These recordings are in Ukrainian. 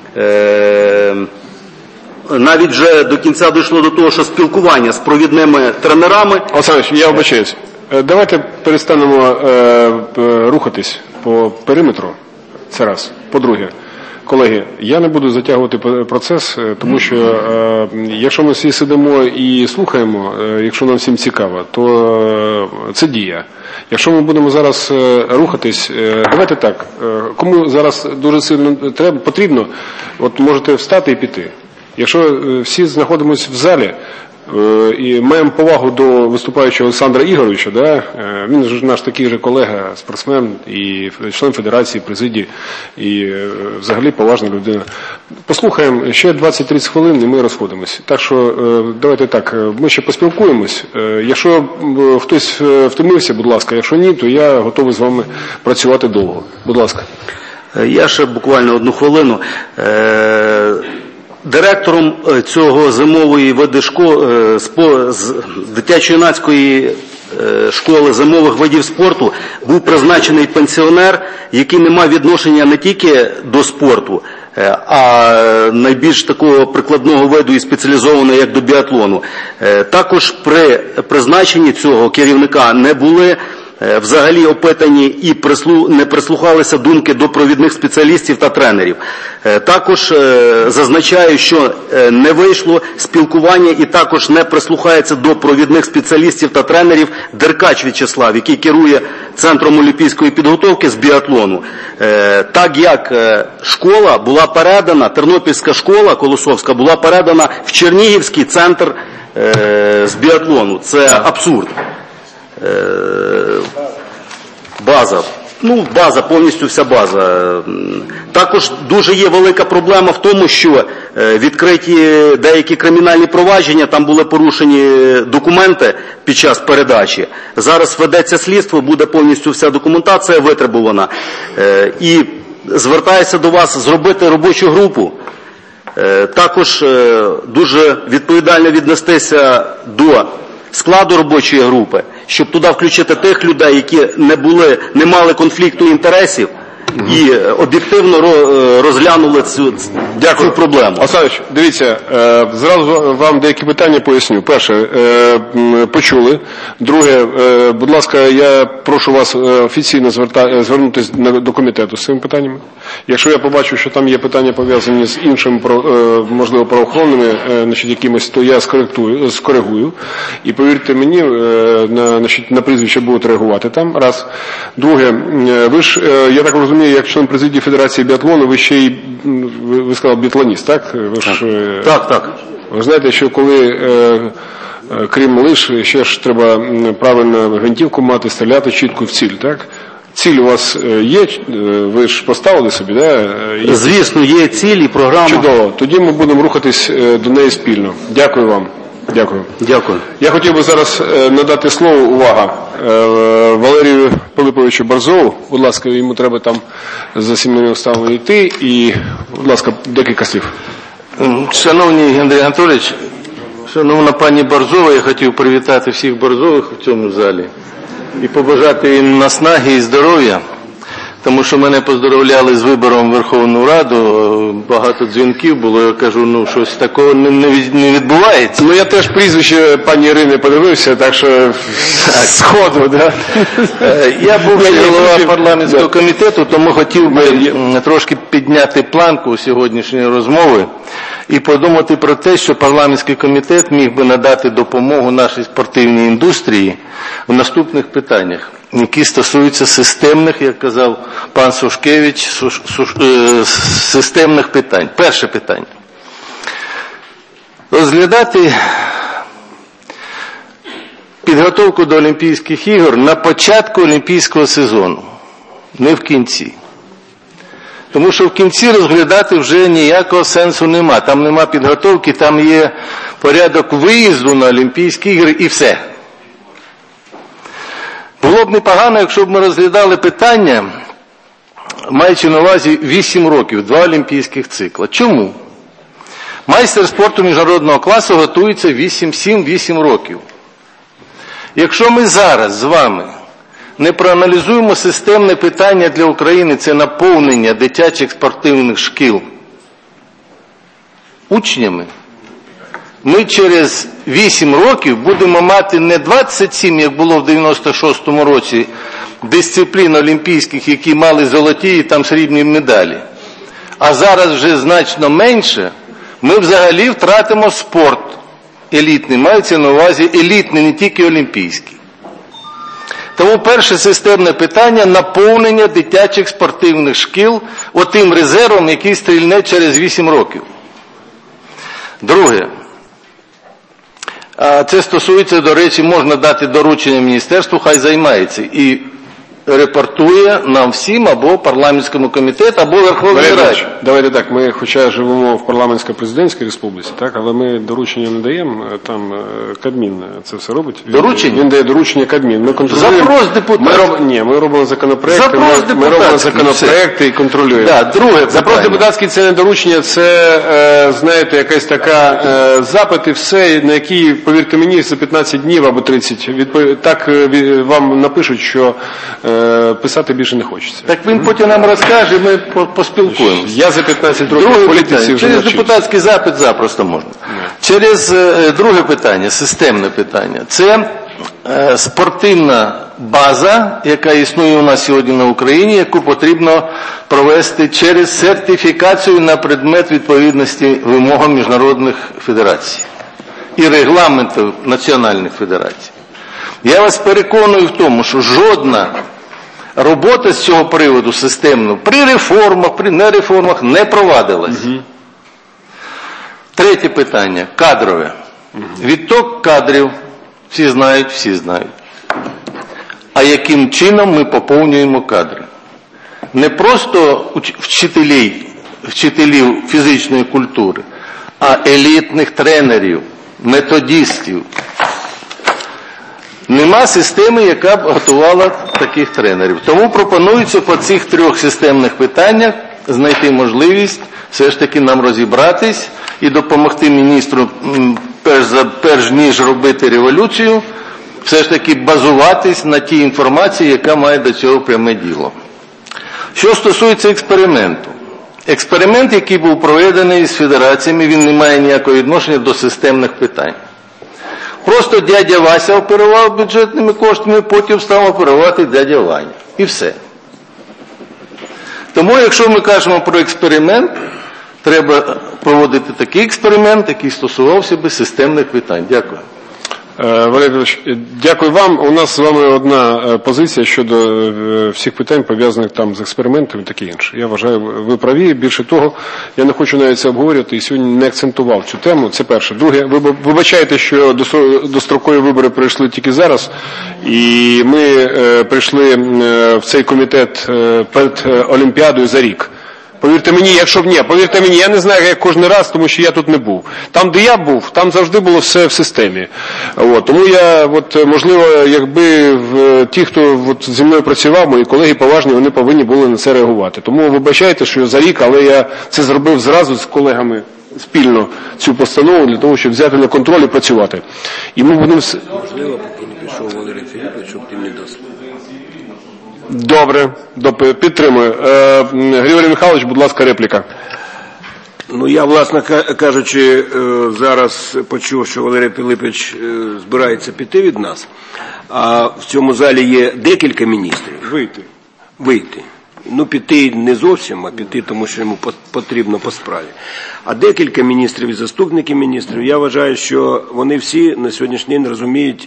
навіть вже до кінця дійшло до того, що спілкування з провідними тренерами... Олександр, я вибачаюсь. Давайте перестанемо рухатись по периметру. Це раз. По-друге, колеги, я не буду затягувати процес, тому що якщо ми всі сидимо і слухаємо, якщо нам всім цікаво, то це дія. Якщо ми будемо зараз рухатись, давайте так, кому зараз дуже сильно потрібно, от можете встати і піти. Якщо всі знаходимося в залі і маємо повагу до виступаючого Олександра Ігоровича, да? Він ж наш такий же колега, спортсмен і член федерації, президії і взагалі поважна людина. Послухаємо ще 20-30 хвилин і ми розходимося. Так що давайте так, ми ще поспілкуємось. Якщо хтось втомився, будь ласка, якщо ні, то я готовий з вами працювати довго. Будь ласка. Я ще буквально одну хвилину. Директором цього зимової види дитячо-юнацької школи зимових видів спорту був призначений пенсіонер, який не мав відношення не тільки до спорту, а найбільш такого прикладного виду і спеціалізованого, як до біатлону. Також при призначенні цього керівника не були взагалі опитані і не прислухалися думки до провідних спеціалістів та тренерів. Також зазначаю, що не вийшло спілкування і також не прислухається до провідних спеціалістів та тренерів Деркач В'ячеслав, який керує Центром олімпійської підготовки з біатлону. Так як школа була передана, Тернопільська школа Колосовська була передана в Чернігівський центр з біатлону. Це абсурд. База, повністю вся база. Також дуже є велика проблема в тому, що відкриті деякі кримінальні провадження, там були порушені документи під час передачі. Зараз ведеться слідство, буде повністю вся документація витребувана. І звертаюся до вас зробити робочу групу. Також дуже відповідально віднестися до складу робочої групи, щоб туди включити тих людей, які не мали конфлікту інтересів і об'єктивно розглянули цю проблему. Олександрович, дивіться, зразу вам деякі питання поясню. Перше, почули. Друге, будь ласка, я прошу вас офіційно звернутися до комітету з цими питаннями. Якщо я побачу, що там є питання пов'язані з іншими, можливо, правоохоронними, якимось, то я скоригую. І повірте мені, на прізвище будуть реагувати там. Раз. Друге, ви ж, я так розумію, як член президії Федерації біатлону, ви ще й, ви сказали, біатлоніст, так? Так. Ви знаєте, що коли, крім лиш, ще ж треба правильно гвинтівку мати, стріляти чітко в ціль, так? Ціль у вас є, ви ж поставили собі, да? Звісно, є ціль і програма. Чудово. Тоді ми будемо рухатись до неї спільно. Дякую вам. Дякую. Я хотів би зараз надати слово, увага, Валерію Пилиповичу Борзову. Будь ласка, йому треба там за сімейними обставинами йти. І, будь ласка, декілька слів. Шановний Андрій Анатолійович, шановна пані Борзова, я хотів привітати всіх Борзових в цьому залі і побажати їм наснаги і здоров'я. Тому що мене поздоровляли з вибором в Верховну Раду, багато дзвінків було, я кажу, щось такого не відбувається. Я теж прізвище пані Ірини подивився, так що сходу, да? Я був голова парламентського комітету, тому хотів би трошки підняти планку сьогоднішньої розмови і подумати про те, що парламентський комітет міг би надати допомогу нашій спортивній індустрії в наступних питаннях, які стосуються системних, як казав пан Сушкевич, системних питань. Перше питання. Розглядати підготовку до Олімпійських ігор на початку Олімпійського сезону, не в кінці. Тому що в кінці розглядати вже ніякого сенсу нема. Там нема підготовки, там є порядок виїзду на Олімпійські ігри і все. Було б непогано, якщо б ми розглядали питання, маючи на увазі 8 років, 2 олімпійських цикла. Чому? Майстер спорту міжнародного класу готується 7-8 років. Якщо ми зараз з вами не проаналізуємо системне питання для України, це наповнення дитячих спортивних шкіл, учнями, ми через 8 років будемо мати не 27, як було в 96-му році, дисциплін олімпійських, які мали золоті і там срібні медалі, а зараз вже значно менше, ми взагалі втратимо спорт елітний, мається на увазі елітний, не тільки олімпійський. Тому перше системне питання – наповнення дитячих спортивних шкіл отим резервом, який стрільне через 8 років. Друге. Це стосується, до речі, можна дати доручення міністерству, хай займається і репортує нам всім або парламентському комітету, або Верховній Раді. Давайте так, ми хоча живемо в парламентсько-президентській республіці, так, але ми доручення не даємо, там Кабмін це все робить. Доручення? Він дає доручення Кабмін. Ми контролюємо. Запрос депутатів. Ми робимо законопроекти, ми робимо законопроекти і контролюємо. Да, друге запрос депутатський це не доручення, це, знаєте, якась така запит і все, на який, повірте мені, за 15 днів або 30, так вам напишуть, що писати більше не хочеться. Так він потім нам розкаже, ми поспілкуємося. Я за 15 років в політиці вже через депутатський запит запросто можна. Через друге питання, системне питання, це спортивна база, яка існує у нас сьогодні на Україні, яку потрібно провести через сертифікацію на предмет відповідності вимогам міжнародних федерацій і регламентів національних федерацій. Я вас переконую в тому, що жодна робота з цього приводу системно при реформах, при нереформах не провадилась. Третє питання – кадрове. Відток кадрів всі знають. А яким чином ми поповнюємо кадри? Не просто вчителів фізичної культури, а елітних тренерів, методистів. Нема системи, яка б готувала таких тренерів. Тому пропонується по цих трьох системних питаннях знайти можливість все ж таки нам розібратись і допомогти міністру, перш ніж робити революцію, все ж таки базуватись на тій інформації, яка має до цього пряме діло. Що стосується експерименту. Експеримент, який був проведений з федераціями, він не має ніякого відношення до системних питань. Просто дядя Вася оперував бюджетними коштами, потім став оперувати дядя Ваня. І все. Тому, якщо ми кажемо про експеримент, треба проводити такий експеримент, який стосувався би системних питань. Дякую. Валерій Іванович, дякую вам. У нас з вами одна позиція щодо всіх питань, пов'язаних там з експериментами і таке інше. Я вважаю, ви праві. Більше того, я не хочу навіть це обговорювати і сьогодні не акцентував цю тему. Це перше. Друге, ви вибачаєте, що дострокові вибори пройшли тільки зараз. І ми прийшли в цей комітет перед Олімпіадою за рік. Повірте мені, я не знаю, як кожен раз, тому що я тут не був. Там, де я був, там завжди було все в системі. Тому я, можливо, якби ті, хто зі мною працював, мої колеги поважні, вони повинні були на це реагувати. Тому вибачайте, що за рік, але я це зробив зразу з колегами спільно, цю постанову, для того, щоб взяти на контроль і працювати. І ми будемо... Можливо, поки не пішов Валерій Філіппович, щоб ти мені дасть. Добре, підтримую. Григорій Михайлович, будь ласка, репліка. Я, власне кажучи, зараз почув, що Валерій Філіппович збирається піти від нас, а в цьому залі є декілька міністрів. Вийти. Піти не зовсім, а піти, тому що йому потрібно по справі. А декілька міністрів і заступників міністрів, я вважаю, що вони всі на сьогоднішній день розуміють,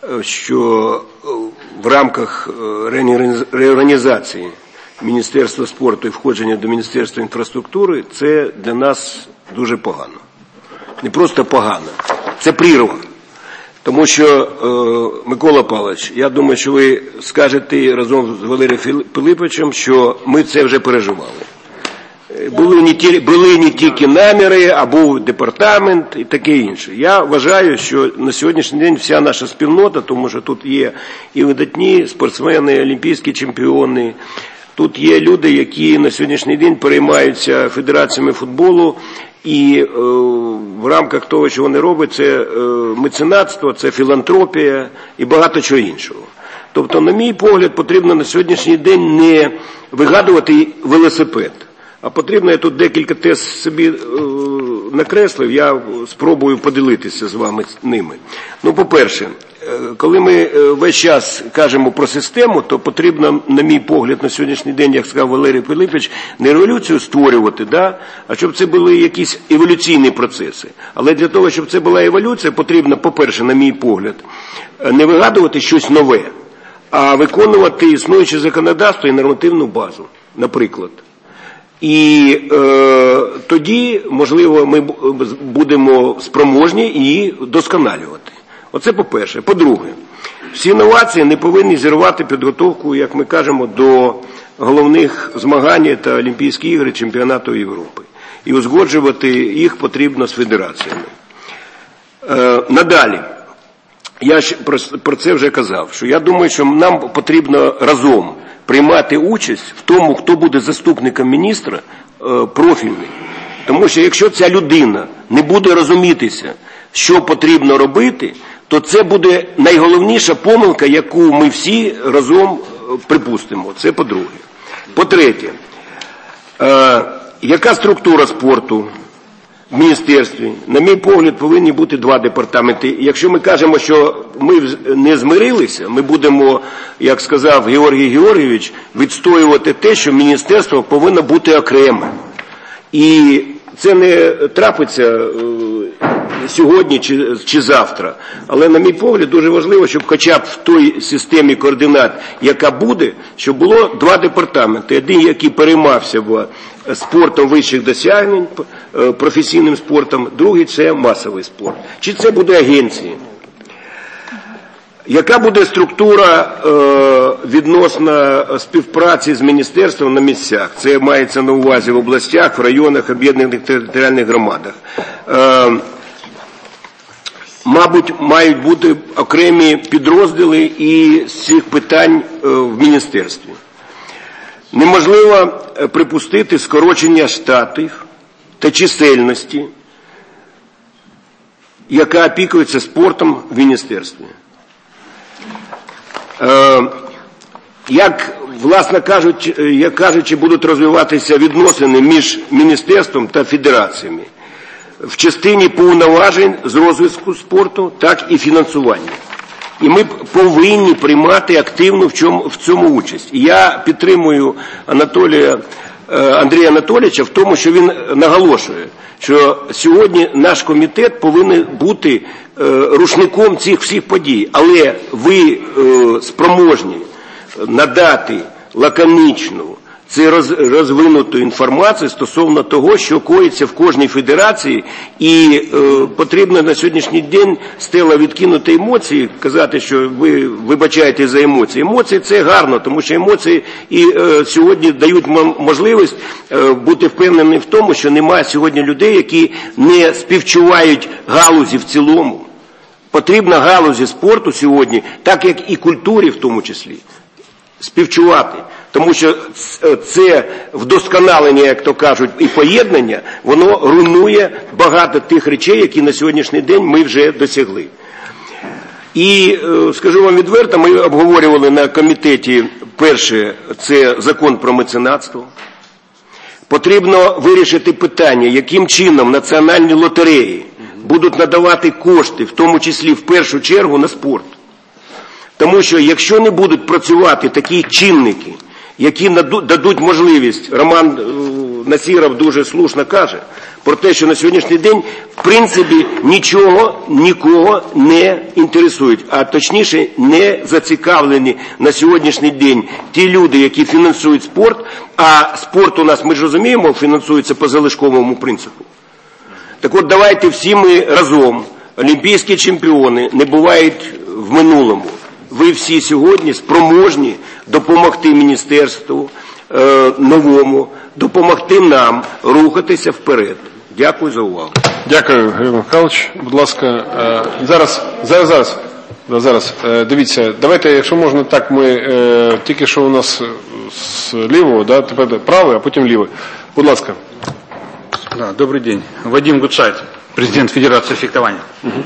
що в рамках реорганізації Міністерства спорту і входження до Міністерства інфраструктури це для нас дуже погано. Не просто погано, це прірва. Тому що, Микола Павлович, я думаю, що ви скажете разом з Валерієм Пилиповичем, що ми це вже переживали. Були не тільки наміри, а був департамент і таке інше. Я вважаю, що на сьогоднішній день вся наша спільнота, тому що тут є і видатні спортсмени, олімпійські чемпіони, тут є люди, які на сьогоднішній день переймаються федераціями футболу, і в рамках того, що вони роблять, це меценатство, це філантропія і багато чого іншого. Тобто, на мій погляд, потрібно на сьогоднішній день не вигадувати велосипед, а потрібно, я тут декілька тез собі накреслив, я спробую поділитися з вами ними. Ну, по-перше, коли ми весь час кажемо про систему, то потрібно, на мій погляд, на сьогоднішній день, як сказав Валерій Пилипович, не революцію створювати, да? А щоб це були якісь еволюційні процеси. Але для того, щоб це була еволюція, потрібно, по-перше, на мій погляд, не вигадувати щось нове, а виконувати існуюче законодавство і нормативну базу, наприклад. І тоді, можливо, ми будемо спроможні її досконалювати. Оце по-перше. По-друге, всі інновації не повинні зірвати підготовку, як ми кажемо, до головних змагань та Олімпійські ігри, чемпіонату Європи. І узгоджувати їх потрібно з федераціями. Надалі, я про це вже казав, що я думаю, що нам потрібно разом приймати участь в тому, хто буде заступником міністра профільний. Тому що якщо ця людина не буде розумітися, що потрібно робити, то це буде найголовніша помилка, яку ми всі разом припустимо. Це по-друге. По-третє, яка структура спорту в міністерстві? На мій погляд, повинні бути два департаменти. Якщо ми кажемо, що ми не змирилися, ми будемо, як сказав Георгій Георгійович, відстоювати те, що міністерство повинно бути окремим. І це не трапиться сьогодні чи завтра. Але, на мій погляд, дуже важливо, щоб хоча б в той системі координат, яка буде, щоб було два департаменти. Один, який переймався спортом вищих досягнень, професійним спортом, другий – це масовий спорт. Чи це буде агенція? Яка буде структура відносно співпраці з міністерством на місцях? Це мається на увазі в областях, в районах, об'єднаних територіальних громадах. Мабуть, мають бути окремі підрозділи і з цих питань в міністерстві. Неможливо припустити скорочення штатів та чисельності, яка опікується спортом в міністерстві. Як, власне кажучи, будуть розвиватися відносини між міністерством та федераціями в частині повноважень з розвитку спорту, так і фінансування. І ми повинні приймати активну в цьому участь. І я підтримую Андрія Анатолійовича в тому, що він наголошує, що сьогодні наш комітет повинен бути рушником цих всіх подій. Але ви спроможні надати лаконічну, це розвинуту інформацію стосовно того, що коїться в кожній федерації, і потрібно на сьогоднішній день стела відкинути емоції, казати, що ви вибачаєте за емоції. Емоції – це гарно, тому що емоції і сьогодні дають можливість бути впевненим в тому, що немає сьогодні людей, які не співчувають галузі в цілому. Потрібно галузі спорту сьогодні, так як і культурі в тому числі, співчувати. Тому що це вдосконалення, як то кажуть, і поєднання, воно руйнує багато тих речей, які на сьогоднішній день ми вже досягли. І, скажу вам відверто, ми обговорювали на комітеті, перше, це закон про меценатство. Потрібно вирішити питання, яким чином національні лотереї будуть надавати кошти, в тому числі в першу чергу на спорт. Тому що якщо не будуть працювати такі чинники, які дадуть можливість, Роман Насіров дуже слушно каже, про те, що на сьогоднішній день, в принципі, нікого не інтересують, а точніше, не зацікавлені на сьогоднішній день ті люди, які фінансують спорт, а спорт у нас, ми ж розуміємо, фінансується по залишковому принципу. Так от, давайте всі ми разом, олімпійські чемпіони, не бувають в минулому. Ви всі сьогодні спроможні допомогти міністерству новому, допомогти нам рухатися вперед. Дякую за увагу. Дякую, Григорій Михайлович. Будь ласка, зараз. Дивіться, давайте, якщо можна так, ми тільки що у нас з лівого, да, тепер правий, а потім лівий. Будь ласка. Да, добрый день. Вадим Гудшайт, президент Федерации фехтования.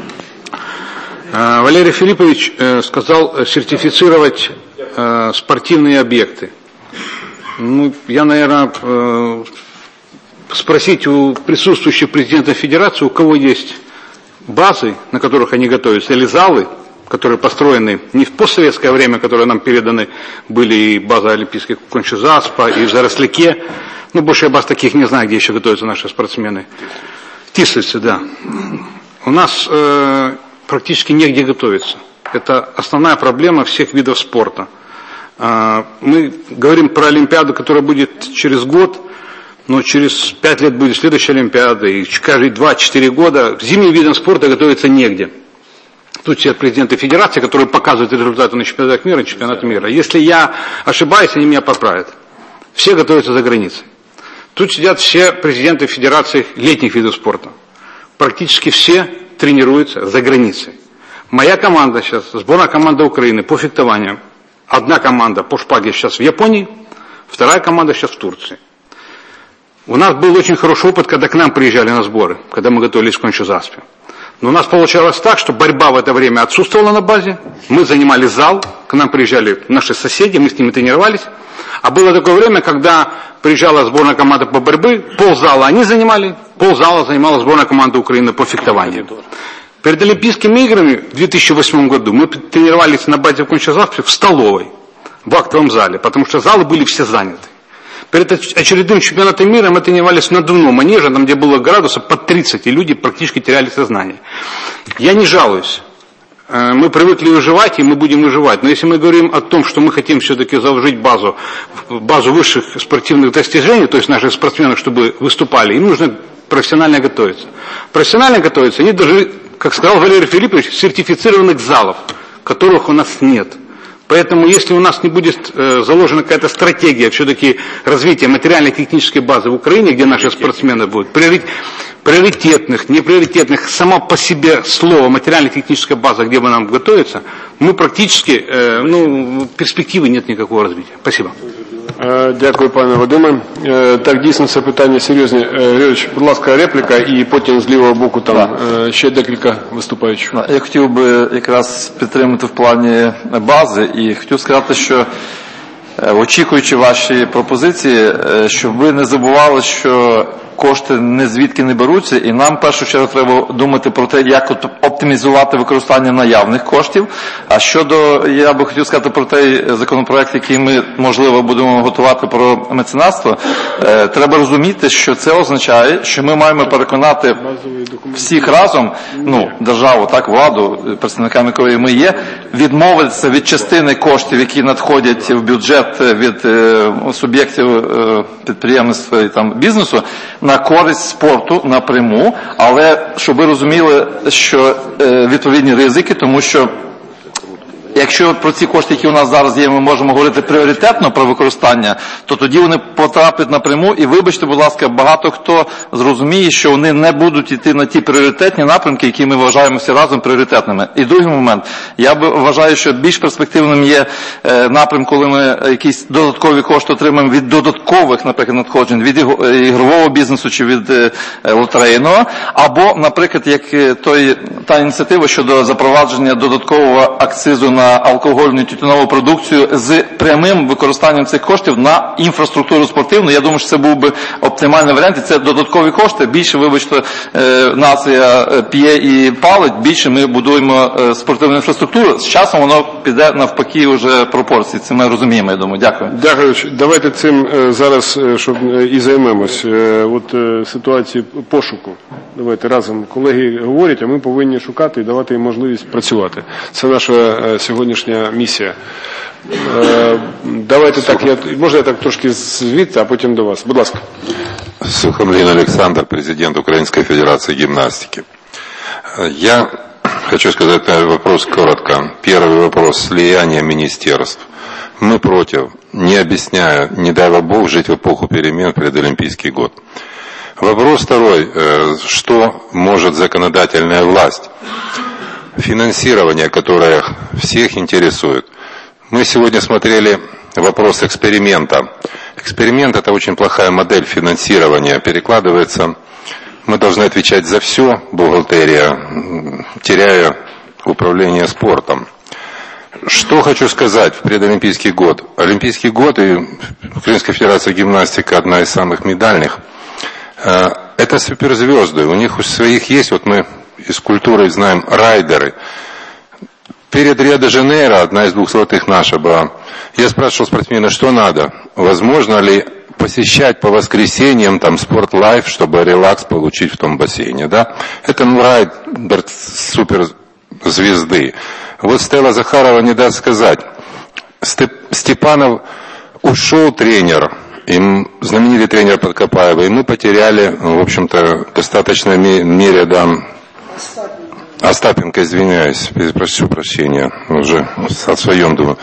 Валерий Филиппович сказал сертифицировать спортивные объекты. Ну, я, наверное, спросить у присутствующих президентов Федерации, у кого есть базы, на которых они готовятся, или залы, которые построены не в постсоветское время, которые нам переданы, были и база олимпийских в Конча-Заспа, и в Заросляке. Ну, больше я баз таких не знаю, где еще готовятся наши спортсмены. В Тислице, да. У нас практически негде готовиться. Это основная проблема всех видов спорта. Мы говорим про Олимпиаду, которая будет через год, но через 5 лет будет следующая Олимпиада, и каждые 2-4 года зимним видом спорта готовиться негде. Тут все президенты федерации, которые показывают результаты на чемпионатах мира и чемпионатах мира. Если я ошибаюсь, они меня поправят. Все готовятся за границей. Тут сидят все президенты федерации летних видов спорта. Практически все тренируются за границей. Моя команда сейчас, сборная команда Украины по фехтованию. Одна команда по шпаге сейчас в Японии, вторая команда сейчас в Турции. У нас был очень хороший опыт, когда к нам приезжали на сборы, когда мы готовились к Конча-Заспе. Но у нас получалось так, что борьба в это время отсутствовала на базе, мы занимали зал, к нам приезжали наши соседи, мы с ними тренировались. А было такое время, когда приезжала сборная команда по борьбе, ползала они занимали, ползала занимала сборная команда Украины по фехтованию. Перед Олимпийскими играми в 2008 году мы тренировались на базе в Конча-Заспе в столовой, в актовом зале, потому что залы были все заняты. Перед очередным чемпионатом мира мы тренировались в надувном манеже, там где было градусов под 30, и люди практически теряли сознание. Я не жалуюсь. Мы привыкли выживать, и мы будем выживать. Но если мы говорим о том, что мы хотим все-таки заложить базу высших спортивных достижений, то есть наших спортсменов, чтобы выступали, им нужно профессионально готовиться. Профессионально готовиться они должны, как сказал Валерий Филиппович, сертифицированных залов, которых у нас нет. Поэтому, если у нас не будет заложена какая-то стратегия все-таки развития материально-технической базы в Украине, где наши спортсмены будут, приоритетных, неприоритетных, само по себе слово материально-техническая база, где бы нам готовиться, мы практически, перспективи нет никакого развития. Спасибо. Дякую, пане Вадиме. Так, дійсно, це питання серйозні. Григорійович, будь ласка, репліка, і потім з лівого боку там ще декілька виступаючих. Я хотів би якраз підтримати в плані бази, і хотів сказати, що очікуючи ваші пропозиції, щоб ви не забували, що кошти не звідки не беруться, і нам в першу чергу треба думати про те, як оптимізувати використання наявних коштів. А щодо, я би хотів сказати про той законопроект, який ми, можливо, будемо готувати про меценатство, треба розуміти, що це означає, що ми маємо переконати всіх разом, державу, так, владу, представниками якої ми є, відмовитися від частини коштів, які надходять в бюджет від суб'єктів підприємництва і там бізнесу, на користь спорту напряму, але щоб ви розуміли, що відповідні ризики, тому що якщо про ці кошти, які у нас зараз є, ми можемо говорити пріоритетно про використання, то тоді вони потраплять напряму, і вибачте, будь ласка, багато хто зрозуміє, що вони не будуть йти на ті пріоритетні напрямки, які ми вважаємо всі разом пріоритетними. І другий момент, я вважаю, що більш перспективним є напрям, коли ми якісь додаткові кошти отримаємо від додаткових, наприклад, надходжень, від ігрового бізнесу чи від лотерейного, або, наприклад, як та ініціатива щодо запровадження додаткового акцизу на алкогольну і тютюнову продукцію з прямим використанням цих коштів на інфраструктуру спортивну. Я думаю, що це був би оптимальний варіант. І це додаткові кошти. Більше, вибачте, нація п'є і палить, більше ми будуємо спортивну інфраструктуру. З часом воно піде навпаки вже пропорції. Це ми розуміємо, я думаю. Дякую. Дякую. Давайте цим зараз щоб і займемось. От ситуації пошуку. Давайте разом колеги говорять, а ми повинні шукати і давати їм можливість працювати. Це наша сьогоднішня місія. Давайте так, можна я так трошки звідти, а потім до вас. Будь ласка. Сухомлин Александр, президент Украинской Федерации гимнастики. Я хочу сказать на вопрос коротко. Первый вопрос – слияние министерств. Мы против, не объясняя, не дай Бог жить в эпоху перемен перед Олимпийский год. Вопрос второй. Что может законодательная власть? Финансирование, которое всех интересует. Мы сегодня смотрели вопрос эксперимента. Эксперимент – это очень плохая модель финансирования. Перекладывается, мы должны отвечать за все, бухгалтерия, теряя управление спортом. Что хочу сказать в предолимпийский год. Олимпийский год и Украинская Федерация гимнастики одна из самых медальных. Это суперзвезды, у них у своих есть, вот мы из культуры знаем, райдеры. Перед Рио-де-Жанейро, одна из 2 золотых наша была, я спрашивал спортсмена, что надо, возможно ли посещать по воскресеньям там спорт-лайф, чтобы релакс получить в том бассейне, да? Это райдер суперзвезды. Вот Стелла Захарова не даст сказать. Степанов ушел тренер, знаменитый тренер Подкопаева, и мы потеряли, в общем-то, в достаточной мере, да, Остапенко, извиняюсь, прошу прощения, уже о своем думаю.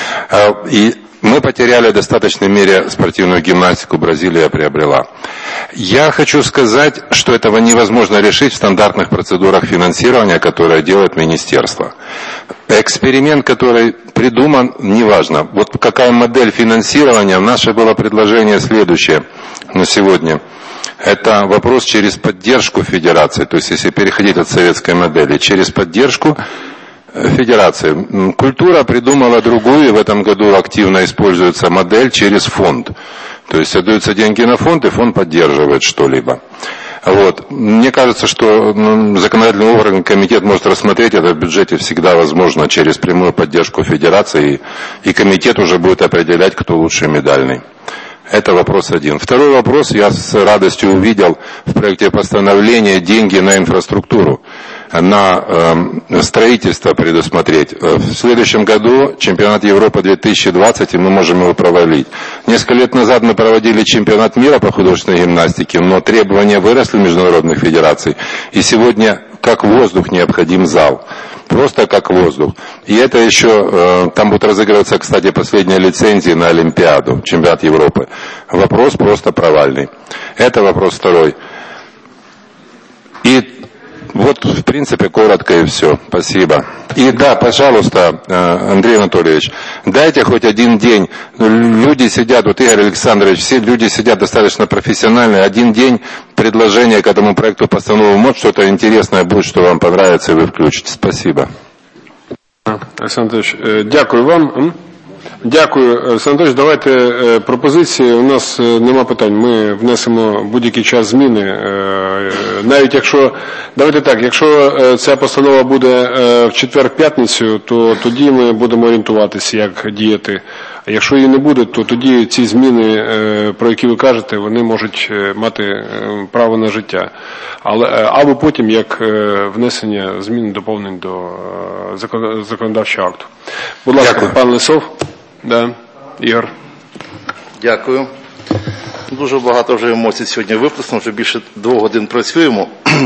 И мы потеряли в достаточной мере спортивную гимнастику, Бразилия приобрела. Я хочу сказать, что этого невозможно решить в стандартных процедурах финансирования, которые делает министерство. Эксперимент, который придуман, неважно. Вот какая модель финансирования, наше было предложение следующее на сегодня. Это вопрос через поддержку федерации, то есть если переходить от советской модели, через поддержку федерации. Культура придумала другую, и в этом году активно используется модель через фонд. То есть отдаются деньги на фонд, и фонд поддерживает что-либо. Вот. Мне кажется, что законодательный орган, комитет может рассмотреть это в бюджете всегда возможно через прямую поддержку федерации, и комитет уже будет определять, кто лучший медальный. Это вопрос один. Второй вопрос, я с радостью увидел в проекте постановления деньги на инфраструктуру, на строительство предусмотреть. В следующем году чемпионат Европы 2020, и мы можем его провалить. Несколько лет назад мы проводили чемпионат мира по художественной гимнастике, но требования выросли в международных федераций, и сегодня как воздух необходим зал. Просто как воздух. И это еще, там будут разыгрываться, кстати, последние лицензии на Олимпиаду, чемпионат Европы. Вопрос просто провальный. Это вопрос второй. И вот, в принципе, коротко и все. Спасибо. И да, пожалуйста, Андрей Анатольевич, дайте хоть один день. Люди сидят, вот Игорь Александрович, все люди сидят достаточно профессионально. Один день предложения к этому проекту постановы, может, что-то интересное будет, что вам понравится, и вы включите. Спасибо. Олександр Анатольевич, дякую вам. Дякую, Олександр Анатольович. Давайте пропозиції. У нас нема питань. Ми внесемо будь-який час зміни. Навіть якщо, давайте так, якщо ця постанова буде в четвер-п'ятницю, то тоді ми будемо орієнтуватися, як діяти. А якщо її не буде, то тоді ці зміни, про які ви кажете, вони можуть мати право на життя. Або потім, як внесення змін, доповнень до законодавчого акту. Будь ласка, пан Лисов. Да, Ігор. Дякую. Дуже багато вже емоцій сьогодні виплеснуто, вже більше 2 годин працюємо.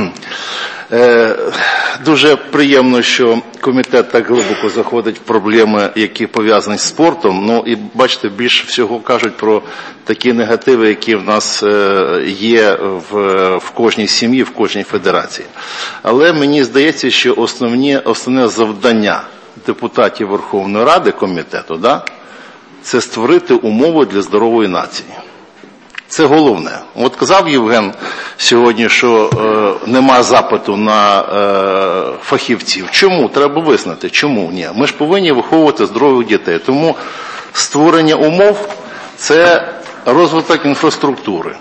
Дуже приємно, що комітет так глибоко заходить в проблеми, які пов'язані з спортом. Ну і бачите, більше всього кажуть про такі негативи, які в нас є в кожній сім'ї, в кожній федерації. Але мені здається, що основне завдання депутатів Верховної Ради, комітету, це створити умови для здорової нації. Це головне. От казав Євген сьогодні, що нема запиту на фахівців. Чому? Треба визнати. Чому? Ні. Ми ж повинні виховувати здорових дітей. Тому створення умов – це розвиток інфраструктури.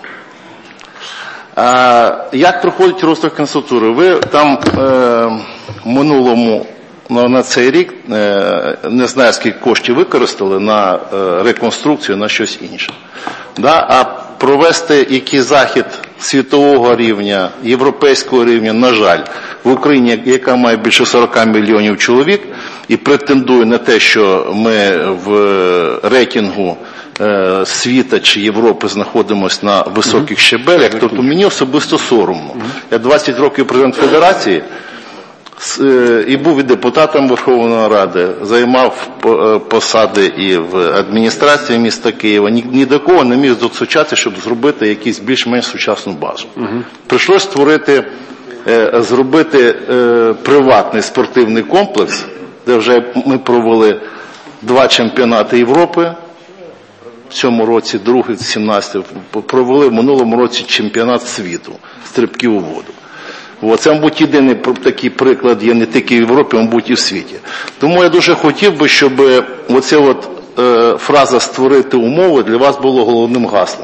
Як проходить розвиток інфраструктури? Ви там в минулому на цей рік, не знаю, скільки коштів використали на реконструкцію, на щось інше. А провести який захід світового рівня, європейського рівня, на жаль, в Україні, яка має більше 40 мільйонів чоловік, і претендує на те, що ми в рейтингу світа чи Європи знаходимося на високих щебелях, тобто мені особисто соромно. Я 20 років президент Федерації, і був і депутатом Верховної Ради, займав посади і в адміністрації міста Києва, ні до кого не міг достучатися, щоб зробити якусь більш-менш сучасну базу. Прийшлося зробити приватний спортивний комплекс, де вже ми провели 2 чемпіонати Європи, в цьому році другий, 17-й, провели в минулому році чемпіонат світу стрибків у воду. Це, мабуть, єдиний такий приклад є не тільки в Європі, мабуть, і в світі. Тому я дуже хотів би, щоб оця фраза «створити умови» для вас було головним гаслом.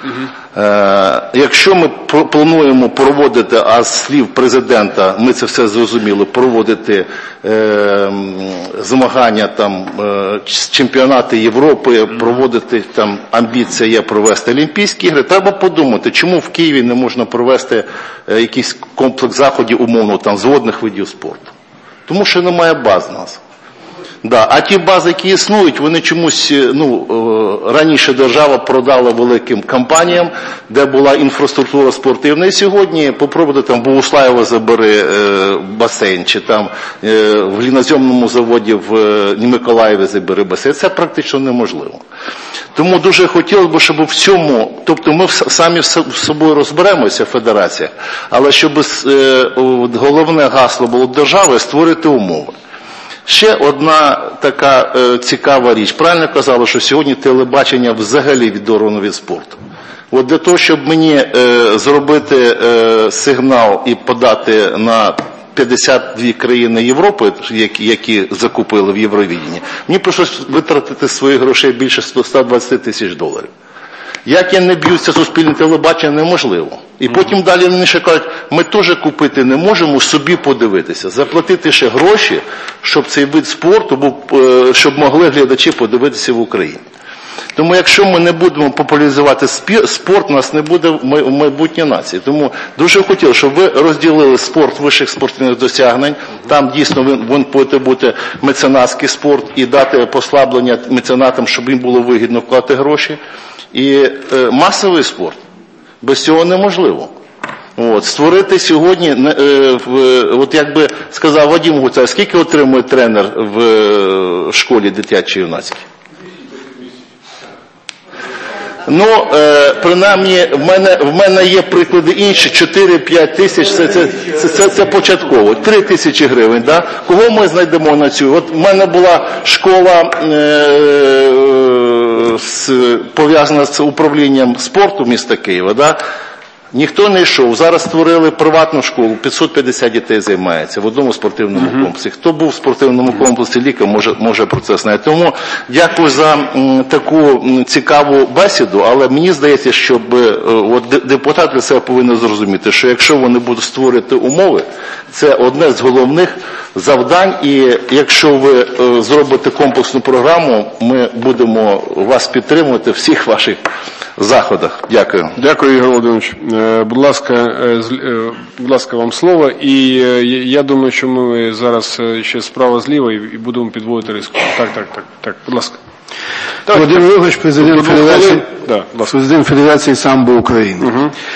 Якщо ми плануємо проводити, а з слів президента, ми це все зрозуміли, проводити змагання, там, чемпіонати Європи, проводити, там, амбіція є провести Олімпійські ігри, треба подумати, чому в Києві не можна провести якийсь комплекс заходів, умовно, там, з водних видів спорту. Тому що немає баз у нас. Да. А ті бази, які існують, вони чомусь, раніше держава продала великим компаніям, де була інфраструктура спортивна. І сьогодні попробуйте там Богуслаєва забери басейн, чи там в глиноземному заводі в Миколаєві забери басейн. Це практично неможливо. Тому дуже хотілося б, щоб в цьому, тобто ми самі з собою розберемося в федераціях, але щоб головне гасло було держави – створити умови. Ще одна така цікава річ. Правильно казали, що сьогодні телебачення взагалі відірвано від спорту. От для того, щоб мені зробити сигнал і подати на 52 країни Європи, які закупили в Євровиденні, мені прийшлося витратити своїх грошей більше $120 тисяч. Як я не б'юся суспільне телебачення, неможливо. І потім далі вони ще кажуть, ми теж купити не можемо, собі подивитися. Заплатити ще гроші, щоб цей вид спорту, щоб могли глядачі подивитися в Україні. Тому якщо ми не будемо популяризувати спорт, у нас не буде майбутнє нації. Тому дуже хотів, щоб ви розділили спорт вищих спортивних досягнень. Там дійсно він повинен бути меценатський спорт і дати послаблення меценатам, щоб їм було вигідно вкладати гроші. І масовий спорт. Без цього неможливо. От, створити сьогодні, от як би сказав Вадим Гуцай, скільки отримує тренер в школі дитячо-юнацькій? Ну, принаймні, в мене є приклади інші, 4-5 тисяч, це початково, 3 тисячі гривень, да? Кого ми знайдемо на цю? От в мене була школа, пов'язана з управлінням спорту міста Києва, да? Ніхто не йшов. Зараз створили приватну школу, 550 дітей займається в одному спортивному комплексі. Хто був в спортивному комплексі ліка, може про це знати. Тому дякую за таку цікаву бесіду, але мені здається, що депутати для себе повинні зрозуміти, що якщо вони будуть створити умови, це одне з головних завдань, і якщо ви зробите комплексну програму, ми будемо вас підтримувати в всіх ваших заходах. Дякую. Дякую, Ігор Володимирович. Будь ласка, вам слово. І я думаю, що ми зараз ще справа зліва і будемо підводити риску. Так, будь ласка. Володимир Ігорович, президент Федерації самбо України.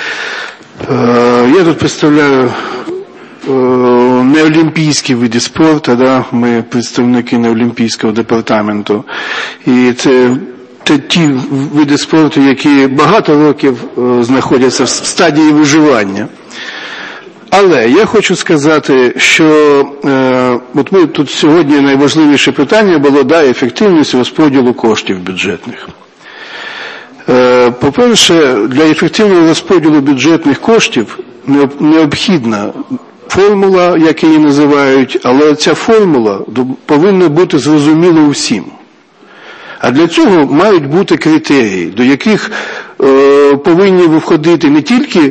Я тут представляю неолімпійські види спорту, да? Ми представники неолімпійського департаменту. І це ті види спорту, які багато років знаходяться в стадії виживання. Але я хочу сказати, що от ми тут сьогодні найважливіше питання було, да, ефективність розподілу коштів бюджетних. По-перше, для ефективного розподілу бюджетних коштів необхідна формула, як її називають, але ця формула повинна бути зрозуміла усім. А для цього мають бути критерії, до яких повинні входити не тільки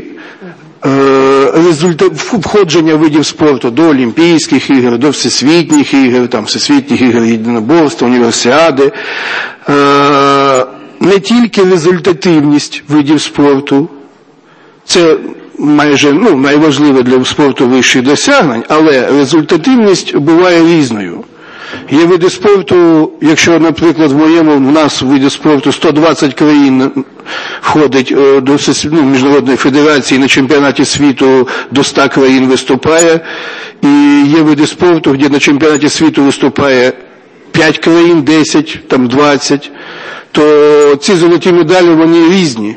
входження видів спорту до Олімпійських ігор, до Всесвітніх ігор, там Всесвітніх ігор єдиноборства, універсіади, не тільки результативність видів спорту, це майже найважливе для спорту вищих досягнень, але результативність буває різною. Є види спорту, якщо, наприклад, в нас в виді спорту 120 країн входить до Міжнародної федерації, на чемпіонаті світу до 100 країн виступає, і є види спорту, де на чемпіонаті світу виступає 5 країн, 10, там 20, то ці золоті медалі, вони різні.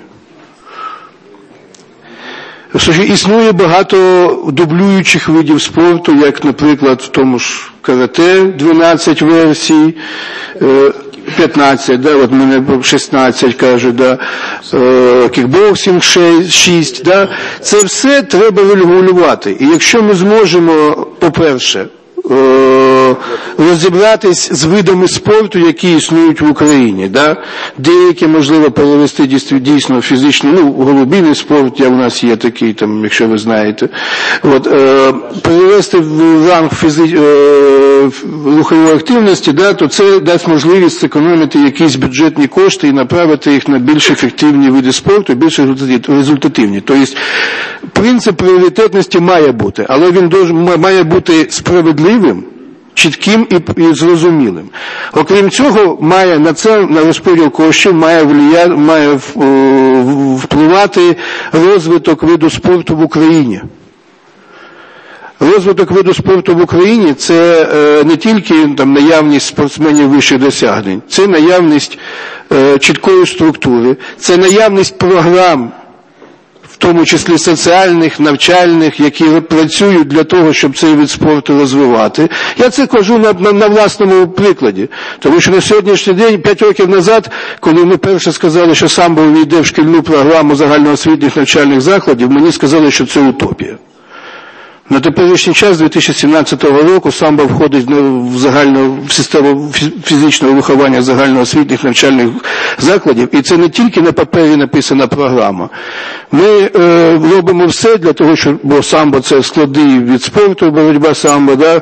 Існує багато дублюючих видів спорту, як, наприклад, в тому ж карате 12 версій, 15, да, от мене 16 кажуть, да, кікбоксинг 6, да. Це все треба регулювати. І якщо ми зможемо, по-перше, розібратись з видами спорту, які існують в Україні. Да? Деякі, можливо, перевести дійсно фізично, голубійний спорт, у нас є такий, там, якщо ви знаєте. Перевести в ранг рухової активності, да, то це дасть можливість зекономити якісь бюджетні кошти і направити їх на більш ефективні види спорту, більш результативні. Тобто, принцип пріоритетності має бути, але він має бути справедливим, чітким і зрозумілим. Окрім цього, має на розподіл коштів має впливати розвиток виду спорту в Україні. Розвиток виду спорту в Україні – це не тільки наявність спортсменів вищих досягнень, це наявність чіткої структури, це наявність програм, в тому числі соціальних, навчальних, які працюють для того, щоб цей вид спорту розвивати. Я це кажу на власному прикладі. Тому що на сьогоднішній день, 5 років назад, коли ми перше сказали, що самбо увійде в шкільну програму загальноосвітніх навчальних закладів, мені сказали, що це утопія. На теперішній час, 2017 року, самбо входить в систему фізичного виховання загальноосвітніх навчальних закладів, і це не тільки на папері написана програма. Ми робимо все для того, бо самбо – це складний від спорту, боротьба самбо, да,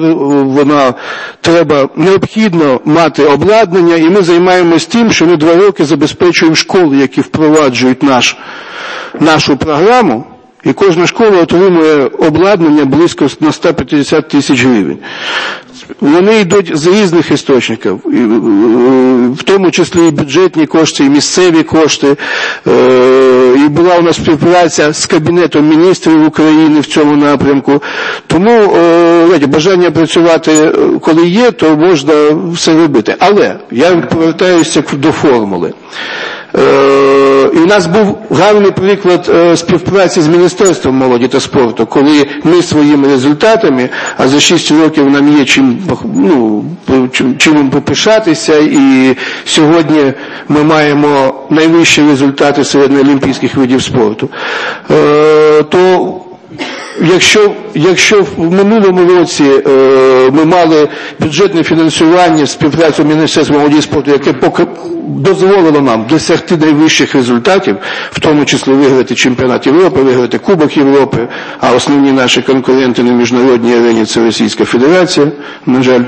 необхідно мати обладнання, і ми займаємось тим, що ми 2 роки забезпечуємо школи, які впроваджують нашу програму, і кожна школа отримує обладнання близько на 150 тисяч гривень. Вони йдуть з різних істочників, в тому числі і бюджетні кошти, і місцеві кошти. І була у нас співпраця з Кабінетом міністрів України в цьому напрямку. Тому бажання працювати, коли є, то можна все робити. Але я повертаюся до формули. І у нас був гарний приклад співпраці з Міністерством молоді та спорту, коли ми своїми результатами, а за 6 років нам є чим попишатися, і сьогодні ми маємо найвищі результати серед олімпійських видів спорту, то якщо в минулому році ми мали бюджетне фінансування, співпрацю Міністерства молоді і спорту, яке дозволило нам досягти найвищих результатів, в тому числі виграти чемпіонат Європи, виграти Кубок Європи, а основні наші конкуренти на міжнародній арені – це Російська Федерація, на жаль,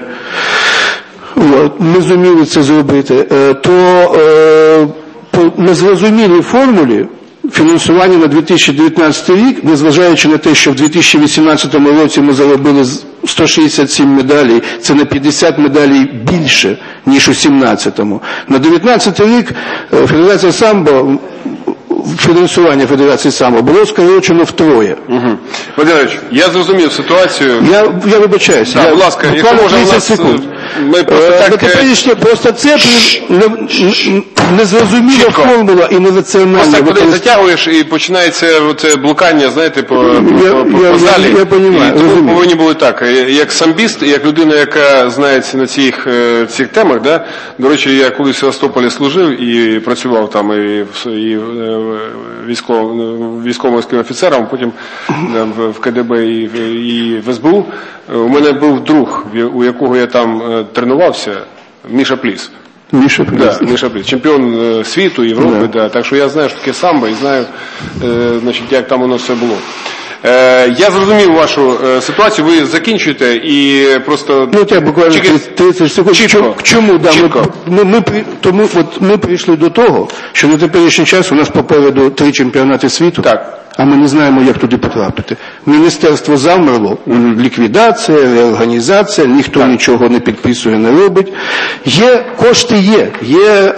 ми зуміли це зробити, то по незрозумілій формулі фінансування на 2019 рік, незважаючи на те, що в 2018 році ми заробили 167 медалей, це на 50 медалей більше, ніж у 2017-му. На 2019 рік Федерація самбо, фінансування Федерації самбо було скорочено втрое. Володимирович, я зрозумів ситуацію. Я вибачаюся. Будь ласка, якщо може у нас... Ми просто це незрозуміла формула і нераціональна. Просто коли затягуєш і починається це блукання, знаєте, по залі. Я розумію. Тому повинні були так, як самбіст, як людина, яка знається на цих темах, да? До речі, я колись в Севастополі служив і працював там і військово-морським офіцером, потім в КДБ і в СБУ. У мене був друг, у якого я там тренувався, Міша Пліс. Міша Пліс, чемпіон світу, Європи, да. Так що я знаю, що таке самбо і знаю, як там воно все було. Я зрозумів вашу ситуацію, ви закінчуєте і просто... буквально 30 секунд. Чому? Ми прийшли до того, що на теперішній час у нас попереду 3 чемпіонати світу. Так. А ми не знаємо, як туди потрапити. Міністерство замерло, ліквідація, реорганізація, ніхто нічого не підписує, не робить. Кошти є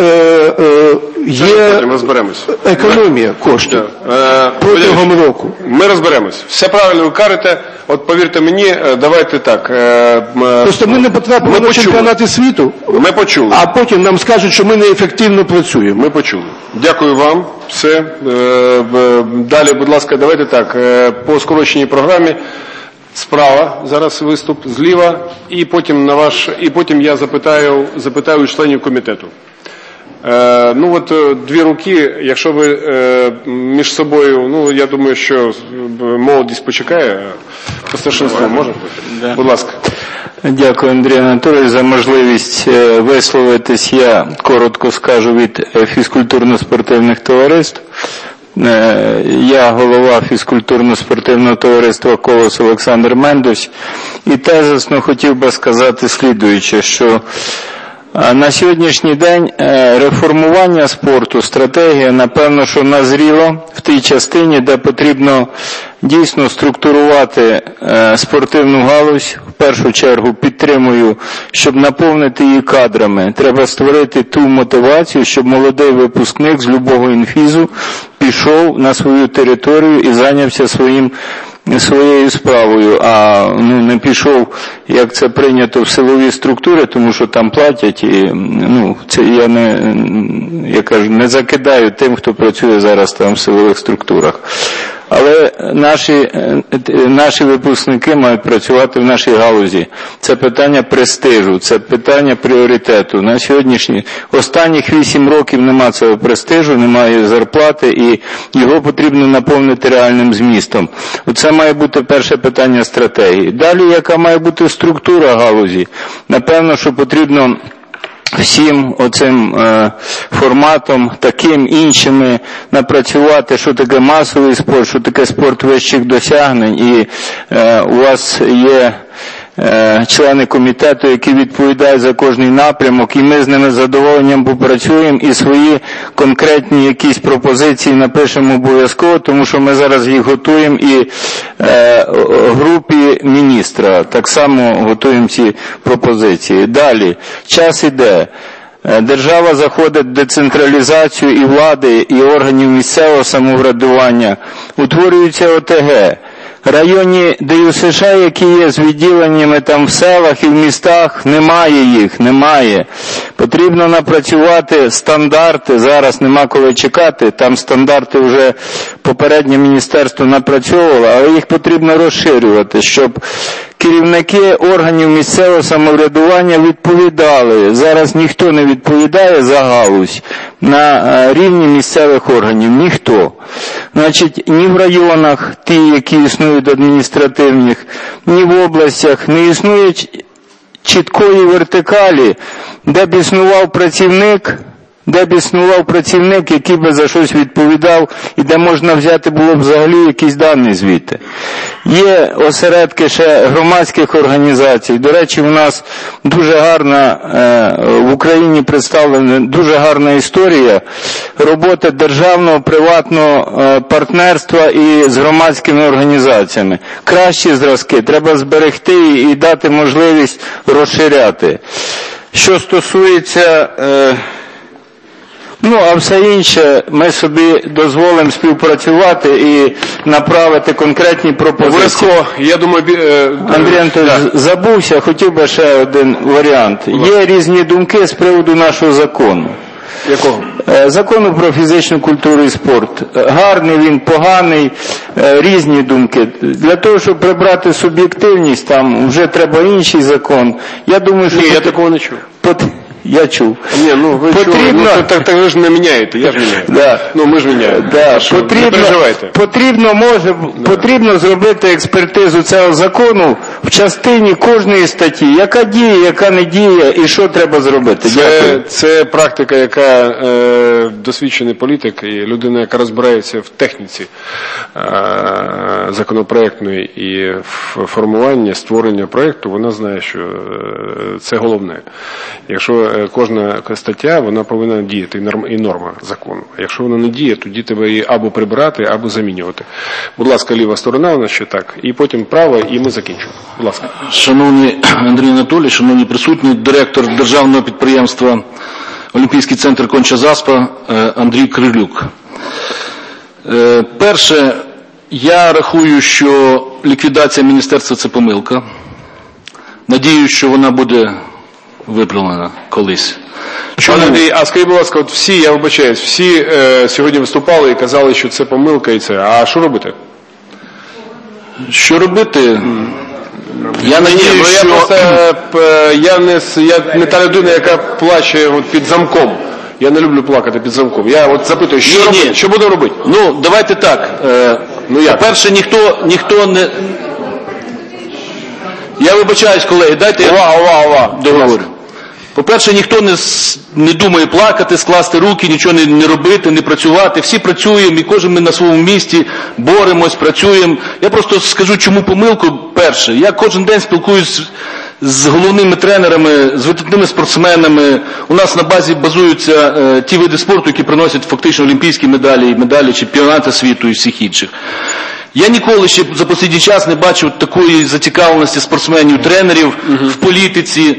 економія коштів протягом року. Ми розберемось. Все правильно ви кажете. От повірте мені, давайте так. Просто ми не потрапили на чемпіонати світу. Ми почули. А потім нам скажуть, що ми неефективно працюємо. Ми почули. Дякую вам. Все. Далі, будь ласка, давайте так. По скороченій програмі. Справа зараз виступ, зліва, і потім я запитаю членів комітету. 2 руки, якщо ви між собою, я думаю, що молодість почекає, по старшинству може? Будь ласка. Дякую, Андрій Анатолійович, за можливість висловитись. Я коротко скажу від фізкультурно-спортивних товариств. Я голова фізкультурно-спортивного товариства «Колос» Олександр Мендович. І тезисно хотів би сказати слідуюче, що на сьогоднішній день реформування спорту, стратегія, напевно, що назріло в тій частині, де потрібно дійсно структурувати спортивну галузь. В першу чергу підтримую, щоб наповнити її кадрами. Треба створити ту мотивацію, щоб молодий випускник з любого інфізу пішов на свою територію і зайнявся своєю справою, а не пішов, як це прийнято в силові структури, тому що там платять, і це я кажу, не закидаю тим, хто працює зараз там в силових структурах. Але наші випускники мають працювати в нашій галузі. Це питання престижу, це питання пріоритету. На сьогоднішній, останніх 8 років немає цього престижу, немає зарплати, і його потрібно наповнити реальним змістом. Оце має бути перше питання стратегії. Далі, яка має бути структура галузі? Напевно, що потрібно всім оцим форматом, таким іншими напрацювати, що таке масовий спорт, що таке спорт вищих досягнень. І у вас є члени комітету, які відповідають за кожний напрямок, і ми з ними з задоволенням попрацюємо і свої конкретні якісь пропозиції напишемо обов'язково, тому що ми зараз їх готуємо і групі міністра так само готуємо ці пропозиції. Далі, час іде. Держава заходить в децентралізацію і влади, і органів місцевого самоврядування. Утворюються ОТГ. Районні ДЮСШ, які є з відділеннями там в селах і в містах, немає. Потрібно напрацювати стандарти, зараз нема коли чекати, там стандарти вже попереднє міністерство напрацьовувало, але їх потрібно розширювати, щоб керівники органів місцевого самоврядування відповідали. Зараз ніхто не відповідає за галузь на рівні місцевих органів, ніхто. Значить, ні в районах, ті, які існують адміністративних, ні в областях не існує чіткої вертикалі, де б існував працівник, який би за щось відповідав, і де можна взяти було б взагалі якісь дані звідти. Є осередки ще громадських організацій. До речі, у нас дуже гарна, в Україні представлена дуже гарна історія роботи державного, приватного партнерства і з громадськими організаціями. Кращі зразки треба зберегти і дати можливість розширяти. Що стосується а все інше ми собі дозволимо співпрацювати і направити конкретні пропозиції. Я думаю, Андрій Анатолійович, забувся, хотів би ще один варіант. Є різні думки з приводу нашого закону. Якого? Закону про фізичну культуру і спорт. Гарний він, поганий, різні думки. Для того, щоб прибрати суб'єктивність, там вже треба інший закон. Я думаю, що... Ні, я такого не чув. Я чув. Ні, ви потрібно... так ви ж не міняєте, я ж міняю. Да. Ми ж міняємо. Да. Потрібно, потрібно зробити експертизу цього закону в частині кожної статті. Яка діє, яка не діє і що треба зробити. Це практика, яка досвідчений політик і людина, яка розбирається в техніці законопроектної і формування, створення проєкту, вона знає, що це головне. Якщо кожна стаття, вона повинна діяти, і норма закону. А якщо вона не діє, тоді треба її або прибрати, або замінювати. Будь ласка, ліва сторона у нас ще так, і потім права, і ми закінчимо. Будь ласка. Шановний Андрій Анатолійович, шановні присутні, директор державного підприємства Олімпійський центр Конча Заспа Андрій Крилюк. Перше, я рахую, що ліквідація міністерства – це помилка. Надіюсь, що вона буде виправлена колись. Пане Андрій, а скажіть, будь ласка, от всі, я вибачаюсь, всі сьогодні виступали і казали, що це помилка і це. А що робити? Що робити? Я не та людина, яка плаче під замком. Я не люблю плакати під замком. Я от запитую, що буде робити? Давайте так. По-перше, ніхто не... Я вибачаюсь, колеги, дайте я договорю. По-перше, ніхто не думає плакати, скласти руки, нічого не робити, не працювати. Всі працюємо, і кожен ми на своєму місці боремось, працюємо. Я просто скажу, чому помилку. Перше, я кожен день спілкуюсь з головними тренерами, з видатними спортсменами. У нас на базі базуються ті види спорту, які приносять фактично олімпійські медалі, медалі чемпіонату світу і всіх інших. Я ніколи ще за останній час не бачив такої зацікавленості спортсменів, тренерів в політиці,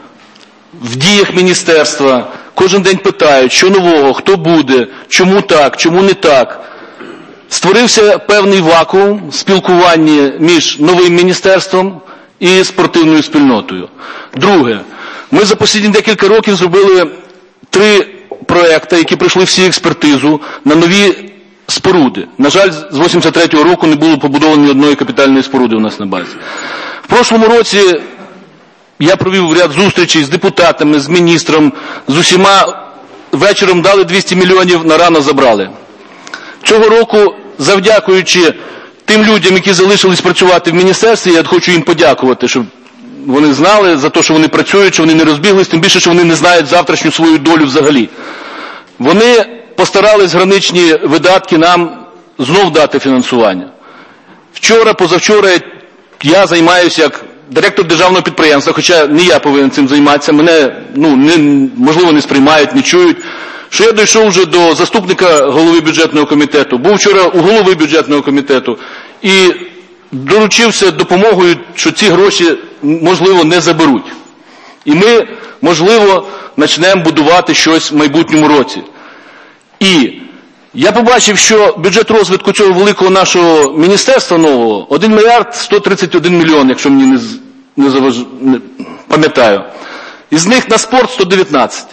в діях міністерства. Кожен день питають, що нового, хто буде, чому так, чому не так. Створився певний вакуум спілкування між новим міністерством і спортивною спільнотою. Друге, ми за останні декілька років зробили 3 проекти, які пройшли всі експертизу на нові споруди. На жаль, з 83-го року не було побудовано ні одної капітальної споруди у нас на базі. В прошлому році я провів ряд зустрічей з депутатами, з міністром, з усіма. Вечором дали 200 мільйонів, на рано забрали. Цього року, завдякуючи тим людям, які залишились працювати в міністерстві, я хочу їм подякувати, щоб вони знали за те, що вони працюють, що вони не розбіглись, тим більше, що вони не знають завтрашню свою долю взагалі. Вони постарались граничні видатки нам знов дати фінансування. Вчора, позавчора я займаюся як директор державного підприємства, хоча не я повинен цим займатися, мене, можливо, не сприймають, не чують, що я дійшов вже до заступника голови бюджетного комітету, був вчора у голови бюджетного комітету і доручився допомогою, що ці гроші, можливо, не заберуть. І ми, можливо, почнемо будувати щось в майбутньому році. І я побачив, що бюджет розвитку цього великого нашого міністерства нового 1 мільярд 131 мільйон, якщо мені не пам'ятаю. Із них на спорт 119.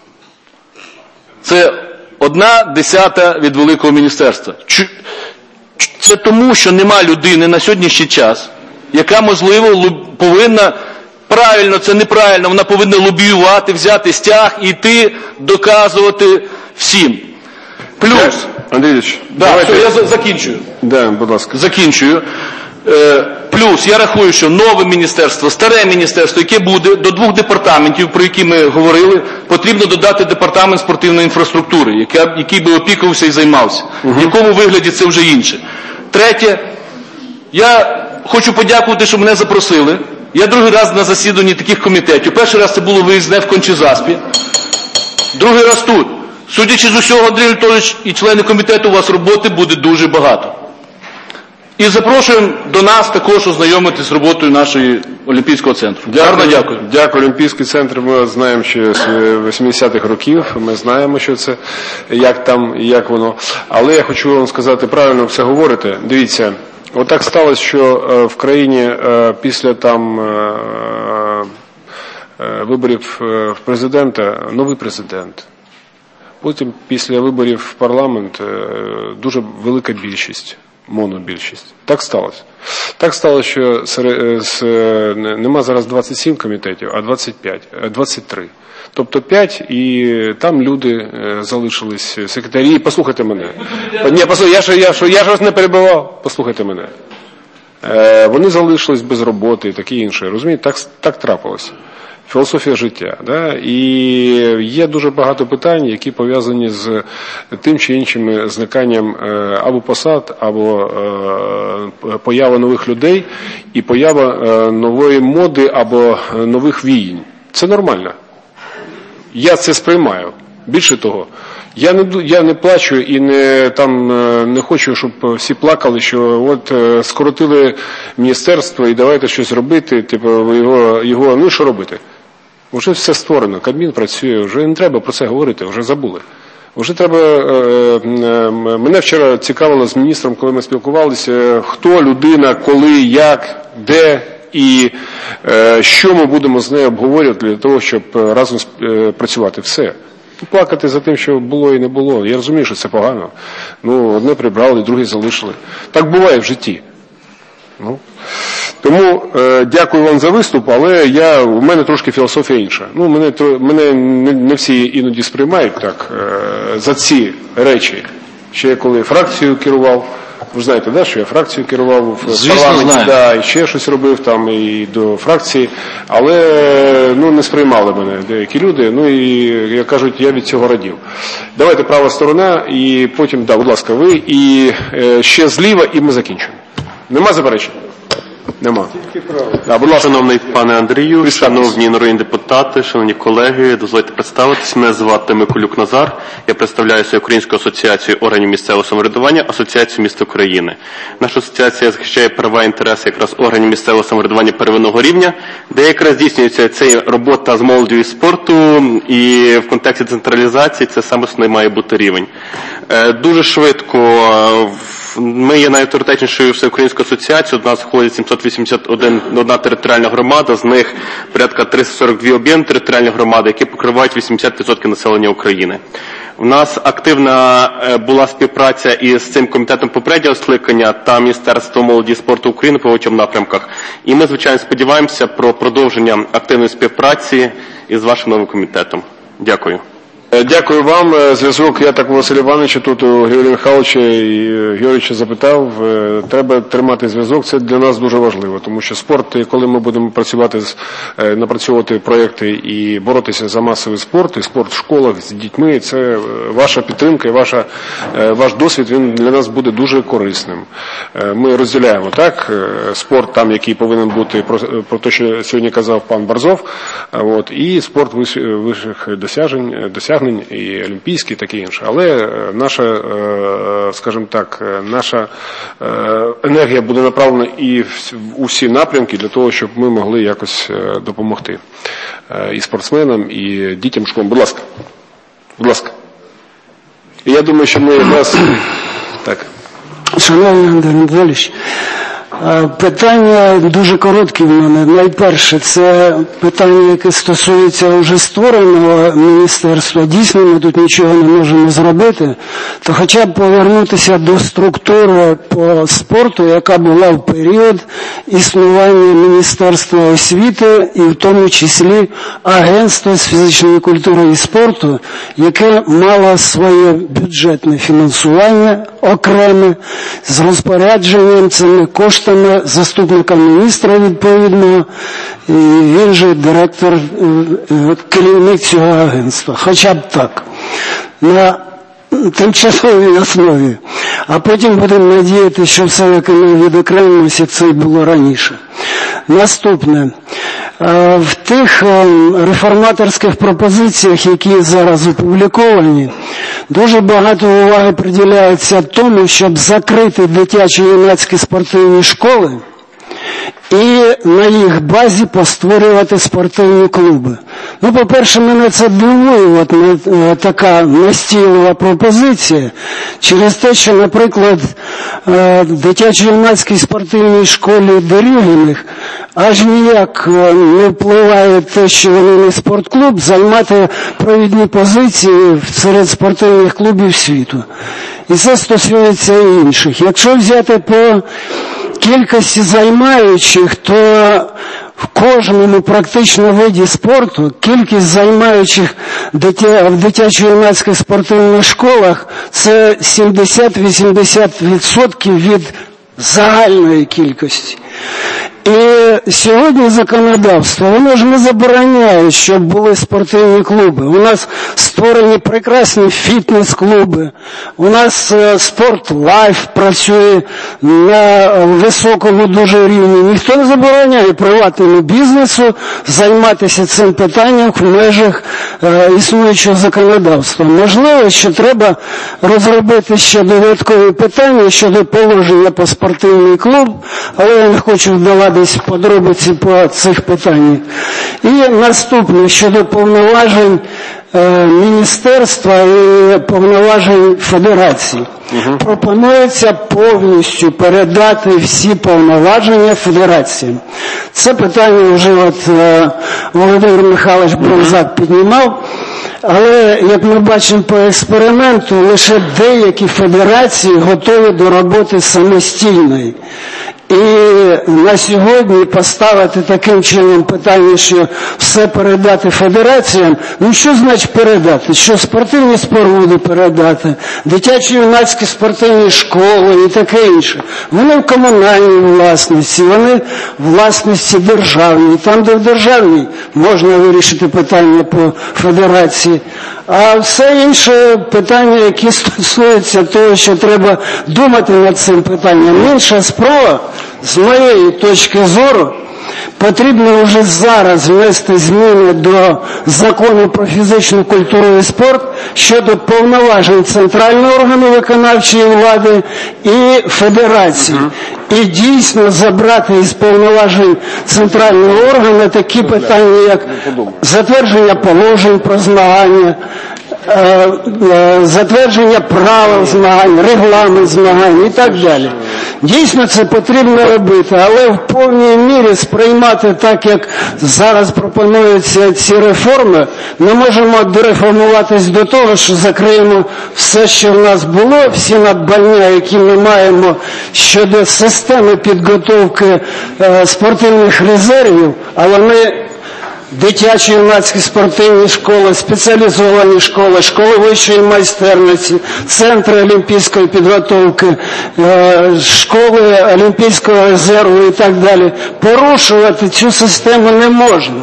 Це 1/10 від великого міністерства. Це тому, що нема людини на сьогоднішній час, яка, можливо, повинна, правильно, це неправильно, вона повинна лобіювати, взяти стяг і йти, доказувати всім. Плюс, Андрійович, я закінчую. Будь ласка. Закінчую. Плюс, я рахую, що нове міністерство, старе міністерство, яке буде, до 2 департаментів, про які ми говорили, потрібно додати департамент спортивної інфраструктури, який би опікувався і займався. В якому вигляді це вже інше. Третє, я хочу подякувати, що мене запросили. Я другий раз на засіданні таких комітетів. Перший раз це було виїзне в Кончі-Заспі. Другий раз тут. Судячи з усього, Андрій Анатолійович і члени комітету, у вас роботи буде дуже багато. І запрошуємо до нас також ознайомитись з роботою нашого Олімпійського центру. Гарно дякую. Дякую. Олімпійський центр ми знаємо ще з 80-х років. Ми знаємо, що це, як там, як воно. Але я хочу вам сказати, правильно все говорите. Дивіться, отак сталося, що в країні після виборів президента, новий президент. Потім після виборів в парламент дуже велика більшість. Монобільшість. Так сталося. Так сталося, що нема зараз 27 комітетів, а 23. Тобто 5, і там люди залишились, секретарі. Послухайте мене. Ні, я ж вас не перебивав. Послухайте мене. Вони залишились без роботи і таке інше. Розумієте, так трапилося. Філософія життя. Да? І є дуже багато питань, які пов'язані з тим чи іншим зниканням або посад, або поява нових людей і поява нової моди або нових віянь. Це нормально. Я це сприймаю. Більше того, я не плачу і не хочу, щоб всі плакали, що от скоротили міністерство і давайте щось робити, його що робити? Вже все створено, Кабмін працює, вже не треба про це говорити, вже забули. Вже треба, мене вчора цікавило з міністром, коли ми спілкувалися, хто людина, коли, як, де і що ми будемо з нею обговорювати для того, щоб разом працювати. Все. Плакати за тим, що було і не було. Я розумію, що це погано. Одне прибрали, друге залишили. Так буває в житті. Тому дякую вам за виступ, але у мене трошки філософія інша. Мене не всі іноді сприймають так за ці речі. Ще коли фракцією керував, Ви знаєте, да, що я фракцію керував в Звісно, парламенті, знаю. да, і ще щось робив там, і до фракції, але не сприймали мене деякі люди, і, як кажуть, я від цього радів. Давайте права сторона, і потім, будь ласка, ви, і ще зліва, і ми закінчимо. Нема заперечень? Нема. Будь ласка. Шановний пане Андрію, шановні народні депутати, шановні колеги, дозвольте представитись. Мене звати Миколюк Назар. Я представляю Українську асоціацію органів місцевого самоврядування, Асоціацію міст України. Наша асоціація захищає права і інтереси якраз органів місцевого самоврядування первинного рівня, де якраз здійснюється ця робота з молоддю і спорту, і в контексті децентралізації це саме основний має бути рівень. Дуже швидко ми є найавторитетнішою всеукраїнською асоціацією, до нас входить 781 територіальна громада, з них порядка 342 об'єднані територіальні громади, які покривають 80% населення України. У нас активна була співпраця із цим комітетом попереднього скликання та Міністерством молоді і спорту України по багатьом напрямках. І ми, звичайно, сподіваємося про продовження активної співпраці із вашим новим комітетом. Дякую. Дякую вам. Зв'язок, я так Василь Івановича, тут у Григорія Михайловича і Георгійовича запитав, треба тримати зв'язок, це для нас дуже важливо, тому що спорт, коли ми будемо напрацьовувати проєкти і боротися за масовий спорт, і спорт в школах з дітьми, це ваша підтримка і ваш досвід, він для нас буде дуже корисним. Ми розділяємо, так, спорт там, який повинен бути, про те, що сьогодні казав пан Борзов, і спорт вищих досягнень, і олімпійські, і таке інше. Але наша, скажімо так, наша енергія буде направлена і в усі напрямки для того, щоб ми могли якось допомогти і спортсменам, і дітям школам. Будь ласка. Будь ласка. І я думаю, що ми якраз... Так. Шановний Андрій Анатолійович, питання дуже короткі в мене. Найперше, це питання, яке стосується вже створеного міністерства. Дійсно, ми тут нічого не можемо зробити, то хоча б повернутися до структури по спорту, яка була в період існування Міністерства освіти і в тому числі Агентства з фізичної культури і спорту, яке мало своє бюджетне фінансування окреме, з розпорядженням цими коштами заступника міністра відповідного, і він же директор, керівник цього агентства. Хоча б так. На тимчасовій основі. А потім будемо надіяти, що все-таки ми відокремимося, як це і було раніше. Наступне. В тих реформаторських пропозиціях, які зараз опубліковані, дуже багато уваги приділяється тому, щоб закрити дитячо-юнацькі спортивні школи і на їх базі постворювати спортивні клуби. По-перше, мене це дивує, така настійлива пропозиція, через те, що, наприклад, дитячо-юнацькій спортивній школі Дерюгіних аж ніяк не впливає те, що вони не спортклуб, займати провідні позиції серед спортивних клубів світу. І це стосується і інших. Якщо взяти по кількості займаючих, то в кожному практично виді спорту кількість займаючих в дитячо-юнацьких спортивних школах це 70-80% від загальної кількості. І сьогодні законодавство, воно ж не забороняє, щоб були спортивні клуби. У нас створені прекрасні фітнес-клуби. У нас Спорт Лайф працює на високому дуже рівні. Ніхто не забороняє приватному бізнесу займатися цим питанням в межах існуючого законодавства. Можливо, що треба розробити ще додаткові питання щодо положення по спортивний клуб, але я не хочу вдаватись подробиці по цих питаннях. І наступне, щодо повноважень міністерства і повноважень федерації. Пропонується повністю передати всі повноваження федераціям. Це питання вже Володимир Михайлович Бронзак піднімав, але, як ми бачимо по експерименту, лише деякі федерації готові до роботи самостійної. І на сьогодні поставити таким чином питання, що все передати федераціям, ну що значить передати? Що спортивні споруди передати, дитячо-юнацькі спортивні школи і таке інше. Вони в комунальній власності, вони в власності державній. Там, де в державній, можна вирішити питання по федерації. А все інше питання, які стосуються того, що треба думати над цим питанням. Інша справа, з моєї точки зору, потрібно вже зараз внести зміни до Закону про фізичну культуру і спорт щодо повноважень центрального органу виконавчої влади і федерації. І дійсно забрати із повноважень центрального органу такі питання, як затвердження положень про змагання, затвердження правил змагань, регламент змагань і так далі. Дійсно, це потрібно робити, але в повній мірі сприймати так, як зараз пропонуються ці реформи, ми можемо дореформуватись до того, що закриємо все, що в нас було, всі надбання, які ми маємо щодо системи підготовки спортивних резервів, а вони дитячі юнацькі спортивні школи, спеціалізовані школи, школи вищої майстерності, центри олімпійської підготовки, школи олімпійського резерву і так далі. Порушувати цю систему не можна.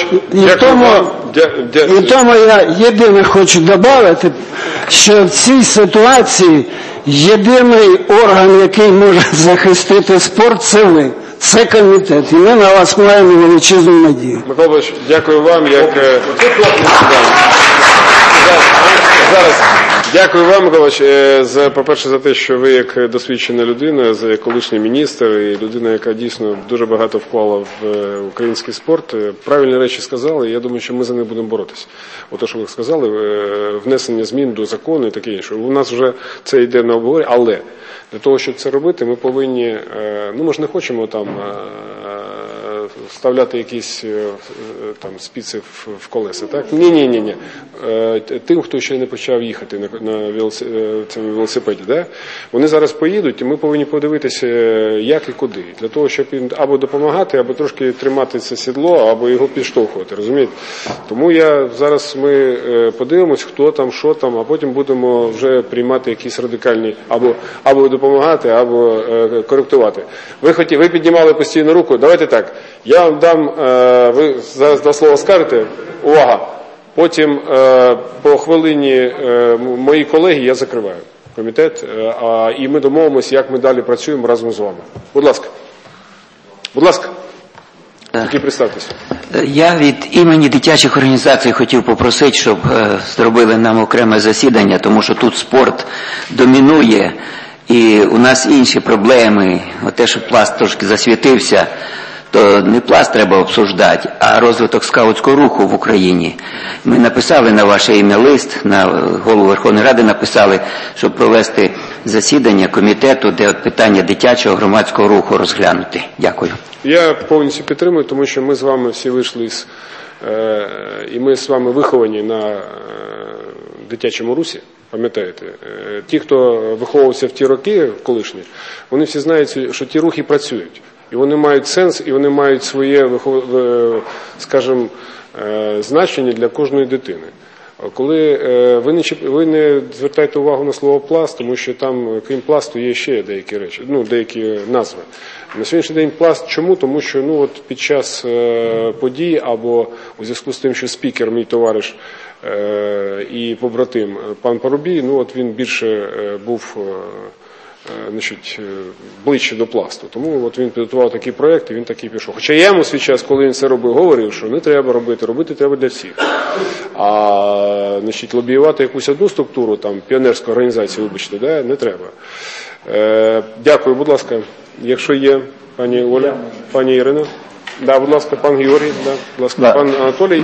І тому я єдине хочу додати, що в цій ситуації єдиний орган, який може захистити спорт, це ви. Це комітет, і ми на вас маємо величезну надію. Миколаївич, дякую вам, дякую вам, Миколаївич, по-перше, за те, що ви як досвідчена людина, як колишній міністр і людина, яка дійсно дуже багато вклала в український спорт, правильні речі сказали, і я думаю, що ми за них будемо боротися. Ото, що ви сказали, внесення змін до закону і таке інше. У нас вже це йде на обговорення, але для того, щоб це робити, ми повинні, ну ми ж не хочемо там вставляти якісь там спіци в колеса, так? Ні. Тим, хто ще не почав їхати на цьому велосипеді, да? Вони зараз поїдуть, і ми повинні подивитися, як і куди. Для того, щоб їм або допомагати, або трошки тримати це сідло, або його підштовхувати, розумієте? Тому зараз ми подивимось, хто там, що там, а потім будемо вже приймати якісь радикальні, або допомагати, або коректувати. Ви піднімали постійно руку, давайте так. Я вам дам, ви зараз два слова скажете, увага, потім по хвилині мої колеги я закриваю комітет, і ми домовимося, як ми далі працюємо разом з вами. Будь ласка. Будь ласка. Тільки представтеся. Я від імені дитячих організацій хотів попросити, щоб зробили нам окреме засідання, тому що тут спорт домінує, і у нас інші проблеми. Те, що пласт трошки засвітився, то не пласт треба обсуждати, а розвиток скаутського руху в Україні. Ми написали на ваше ім'я лист, на голову Верховної Ради написали, щоб провести засідання комітету, де питання дитячого громадського руху розглянути. Дякую. Я повністю підтримую, тому що ми з вами всі вийшли і ми з вами виховані на дитячому русі. Пам'ятаєте, ті, хто виховувався в ті роки колишні, вони всі знають, що ті рухи працюють. І вони мають сенс, і вони мають своє, скажімо, значення для кожної дитини. Коли ви не звертаєте увагу на слово пласт, тому що там, крім пласту, є ще деякі речі, деякі назви. На сьогоднішній день пласт чому? Тому що під час подій або у зв'язку з тим, що спікер, мій товариш і побратим пан Парубій, він більше був ближче до пласту. Тому він підготував такий проєкт і він такий пішов. Хоча я йому свій час, коли він це робив, говорив, що не треба робити треба для всіх. А лобіювати якусь одну структуру, там, піонерську організацію, вибачте, не треба. Дякую, будь ласка. Якщо є пані Оля, пані Ірина. Да, будь ласка, пан Георгій, будь ласка, пан Анатолій.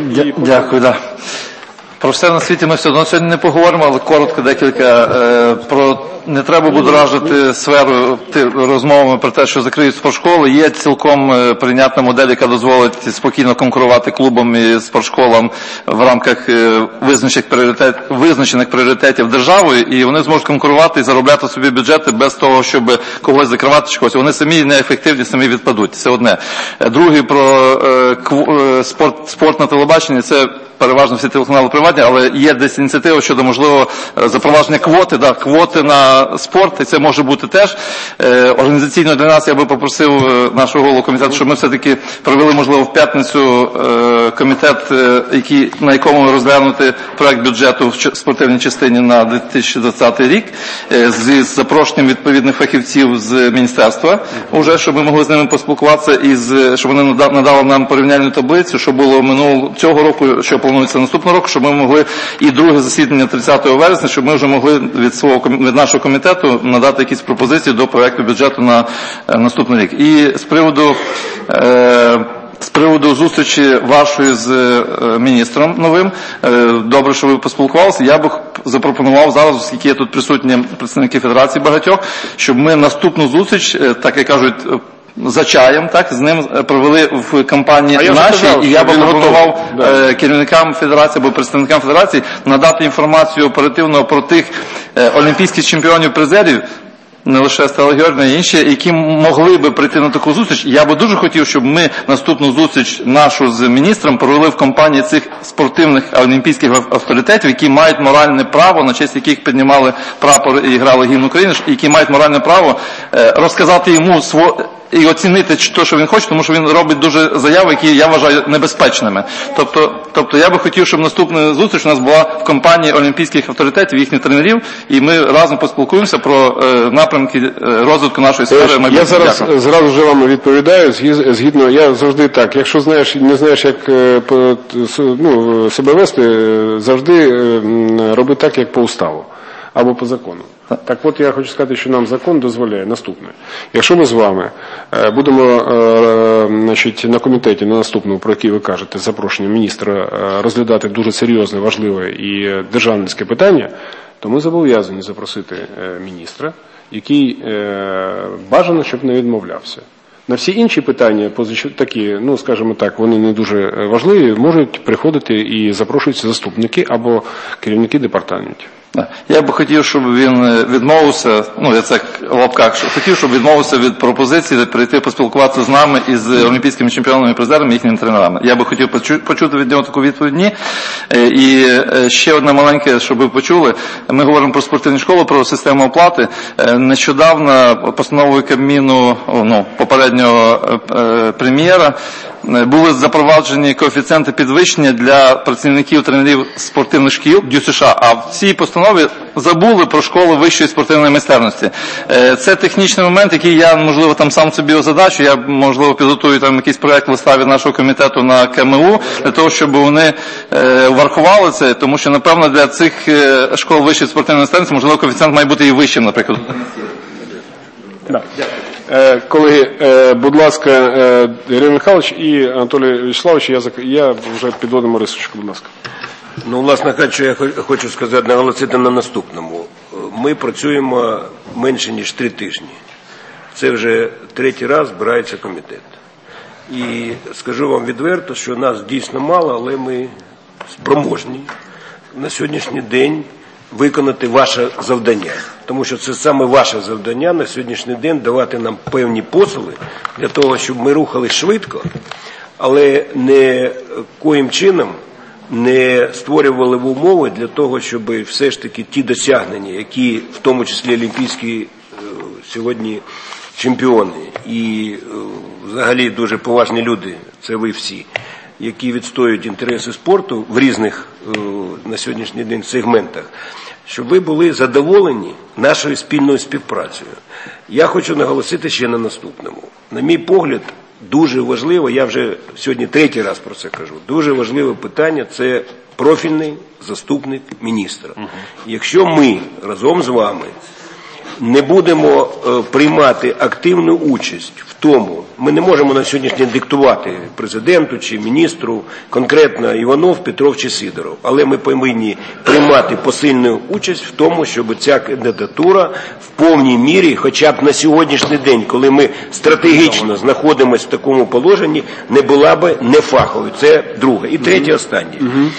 Дякую, Про все на світі ми все одно сьогодні не поговоримо, але коротко декілька про не треба будоражити сферу розмовами про те, що закриють спортшколи. Є цілком прийнятна модель, яка дозволить спокійно конкурувати клубам і спортшколам в рамках визначених пріоритетів державою, і вони зможуть конкурувати і заробляти собі бюджети без того, щоб когось закривати чи когось. Вони самі неефективні, самі відпадуть. Це одне. Друге, про спорт на телебаченні, це переважно всі телеканали приватні, але є десь ініціатива щодо можливо запровадження квоти, квоти на спорт, і це може бути теж. Організаційно для нас я би попросив нашого голову комітету, щоб ми все-таки провели, можливо, в п'ятницю комітет, на якому розглянути проект бюджету в спортивній частині на 2020 рік, з запрошенням відповідних фахівців з міністерства, уже, щоб ми могли з ними поспілкуватися, і щоб вони надали нам порівняльну таблицю, що було цього року, що планується наступного року, щоб ми могли і друге засідання 30 вересня, щоб ми вже могли від нашого комітету надати якісь пропозиції до проекту бюджету на наступний рік. І з приводу зустрічі вашої з міністром новим, добре, що ви поспілкувалися, я б запропонував зараз, оскільки є тут присутні представники Федерації багатьох, щоб ми наступну зустріч, так як кажуть, за чаєм, з ним провели в кампанії нашій, і я б пропонував керівникам Федерації або представникам Федерації надати інформацію оперативно про тих олімпійських чемпіонів-призерів, не лише Стелла Георгіївна, і інші, які могли би прийти на таку зустріч. Я би дуже хотів, щоб ми наступну зустріч нашу з міністром провели в компанії цих спортивних олімпійських авторитетів, які мають моральне право, на честь яких піднімали прапор і грали гімн України, які мають моральне право розказати йому і оцінити те, що він хоче, тому що він робить дуже заяви, які я вважаю небезпечними. Тобто я би хотів, щоб наступна зустріч у нас була в компанії олімпійських авторитетів, їхніх тренерів, і ми разом поспілкуємося про напрямки розвитку нашої сфери майбутнього. Я зразу вже вам відповідаю, згідно, я завжди так, якщо не знаєш, як себе вести, завжди роби так, як по уставу або по закону. Так от я хочу сказати, що нам закон дозволяє наступне. Якщо ми з вами будемо на комітеті, на наступному, про який ви кажете, з запрошенням міністра розглядати дуже серйозне, важливе і державницьке питання, то ми зобов'язані запросити міністра, який бажано, щоб не відмовлявся. На всі інші питання, такі, скажімо так, вони не дуже важливі, можуть приходити і запрошуються заступники або керівники департаментів. Я би хотів, щоб він відмовився, я це в лапках, хотів, щоб відмовився від пропозиції прийти поспілкуватися з нами і з олімпійськими чемпіонами і призерами і їхніми тренерами. Я би хотів почути від нього таку відповідь «ні». І ще одне маленьке, щоб ви почули. Ми говоримо про спортивні школи, про систему оплати. Нещодавно постановою Кабміну, попереднього прем'єра, були запроваджені коефіцієнти підвищення для працівників тренерів спортивних шкіл ДЮСШ, а в цій постанові забули про школу вищої спортивної майстерності. Це технічний момент, який я, можливо, там сам собі озадачу, я, можливо, підготую там якийсь проект листа від нашого комітету на КМУ, для того, щоб вони врахували це, тому що, напевно, для цих школ вищої спортивної майстерності, можливо, коефіцієнт має бути і вищим, наприклад. Колеги, будь ласка, Ірина Михайлович і Анатолій Вячеславович, я вже підводимо рисочку, будь ласка. Власне кажучи, я хочу сказати, наголосити на наступному. Ми працюємо менше, ніж 3 тижні. Це вже 3-й раз збирається комітет. І скажу вам відверто, що нас дійсно мало, але ми спроможні на сьогоднішній день виконати ваше завдання. Тому що це саме ваше завдання на сьогоднішній день давати нам певні посили для того, щоб ми рухались швидко, але не коїм чином не створювали в умови для того, щоб все ж таки ті досягнення, які в тому числі олімпійські сьогодні чемпіони і взагалі дуже поважні люди, це ви всі, які відстоюють інтереси спорту в різних на сьогоднішній день сегментах, щоб ви були задоволені нашою спільною співпрацею. Я хочу наголосити ще на наступному. На мій погляд, дуже важливо, я вже сьогодні 3-й раз про це кажу, дуже важливе питання – це профільний заступник міністра. Якщо ми разом з вами не будемо приймати активну участь в тому, ми не можемо на сьогоднішній день диктувати президенту чи міністру, конкретно Іванов, Петров чи Сидоров, але ми повинні приймати посильну участь в тому, щоб ця кандидатура в повній мірі, хоча б на сьогоднішній день, коли ми стратегічно знаходимося в такому положенні, не була би нефаховою. Це друге. І третє, останнє.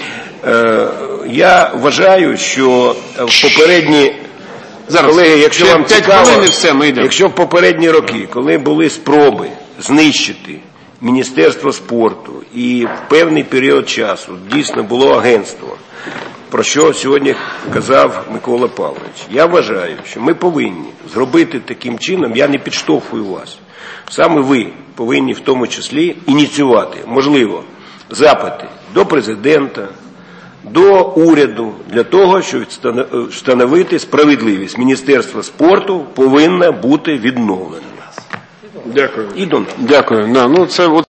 Я вважаю, що в попередні... Колеги, якщо вам цікаво, якщо в попередні роки, коли були спроби знищити Міністерство спорту і в певний період часу дійсно було агентство, про що сьогодні казав Микола Павлович, я вважаю, що ми повинні зробити таким чином, я не підштовхую вас, саме ви повинні в тому числі ініціювати, можливо, запити до президента, до уряду, для того, щоб встановити справедливість. Міністерство спорту повинно бути відновлено. Дякую. І до нас. Дякую. Ну, це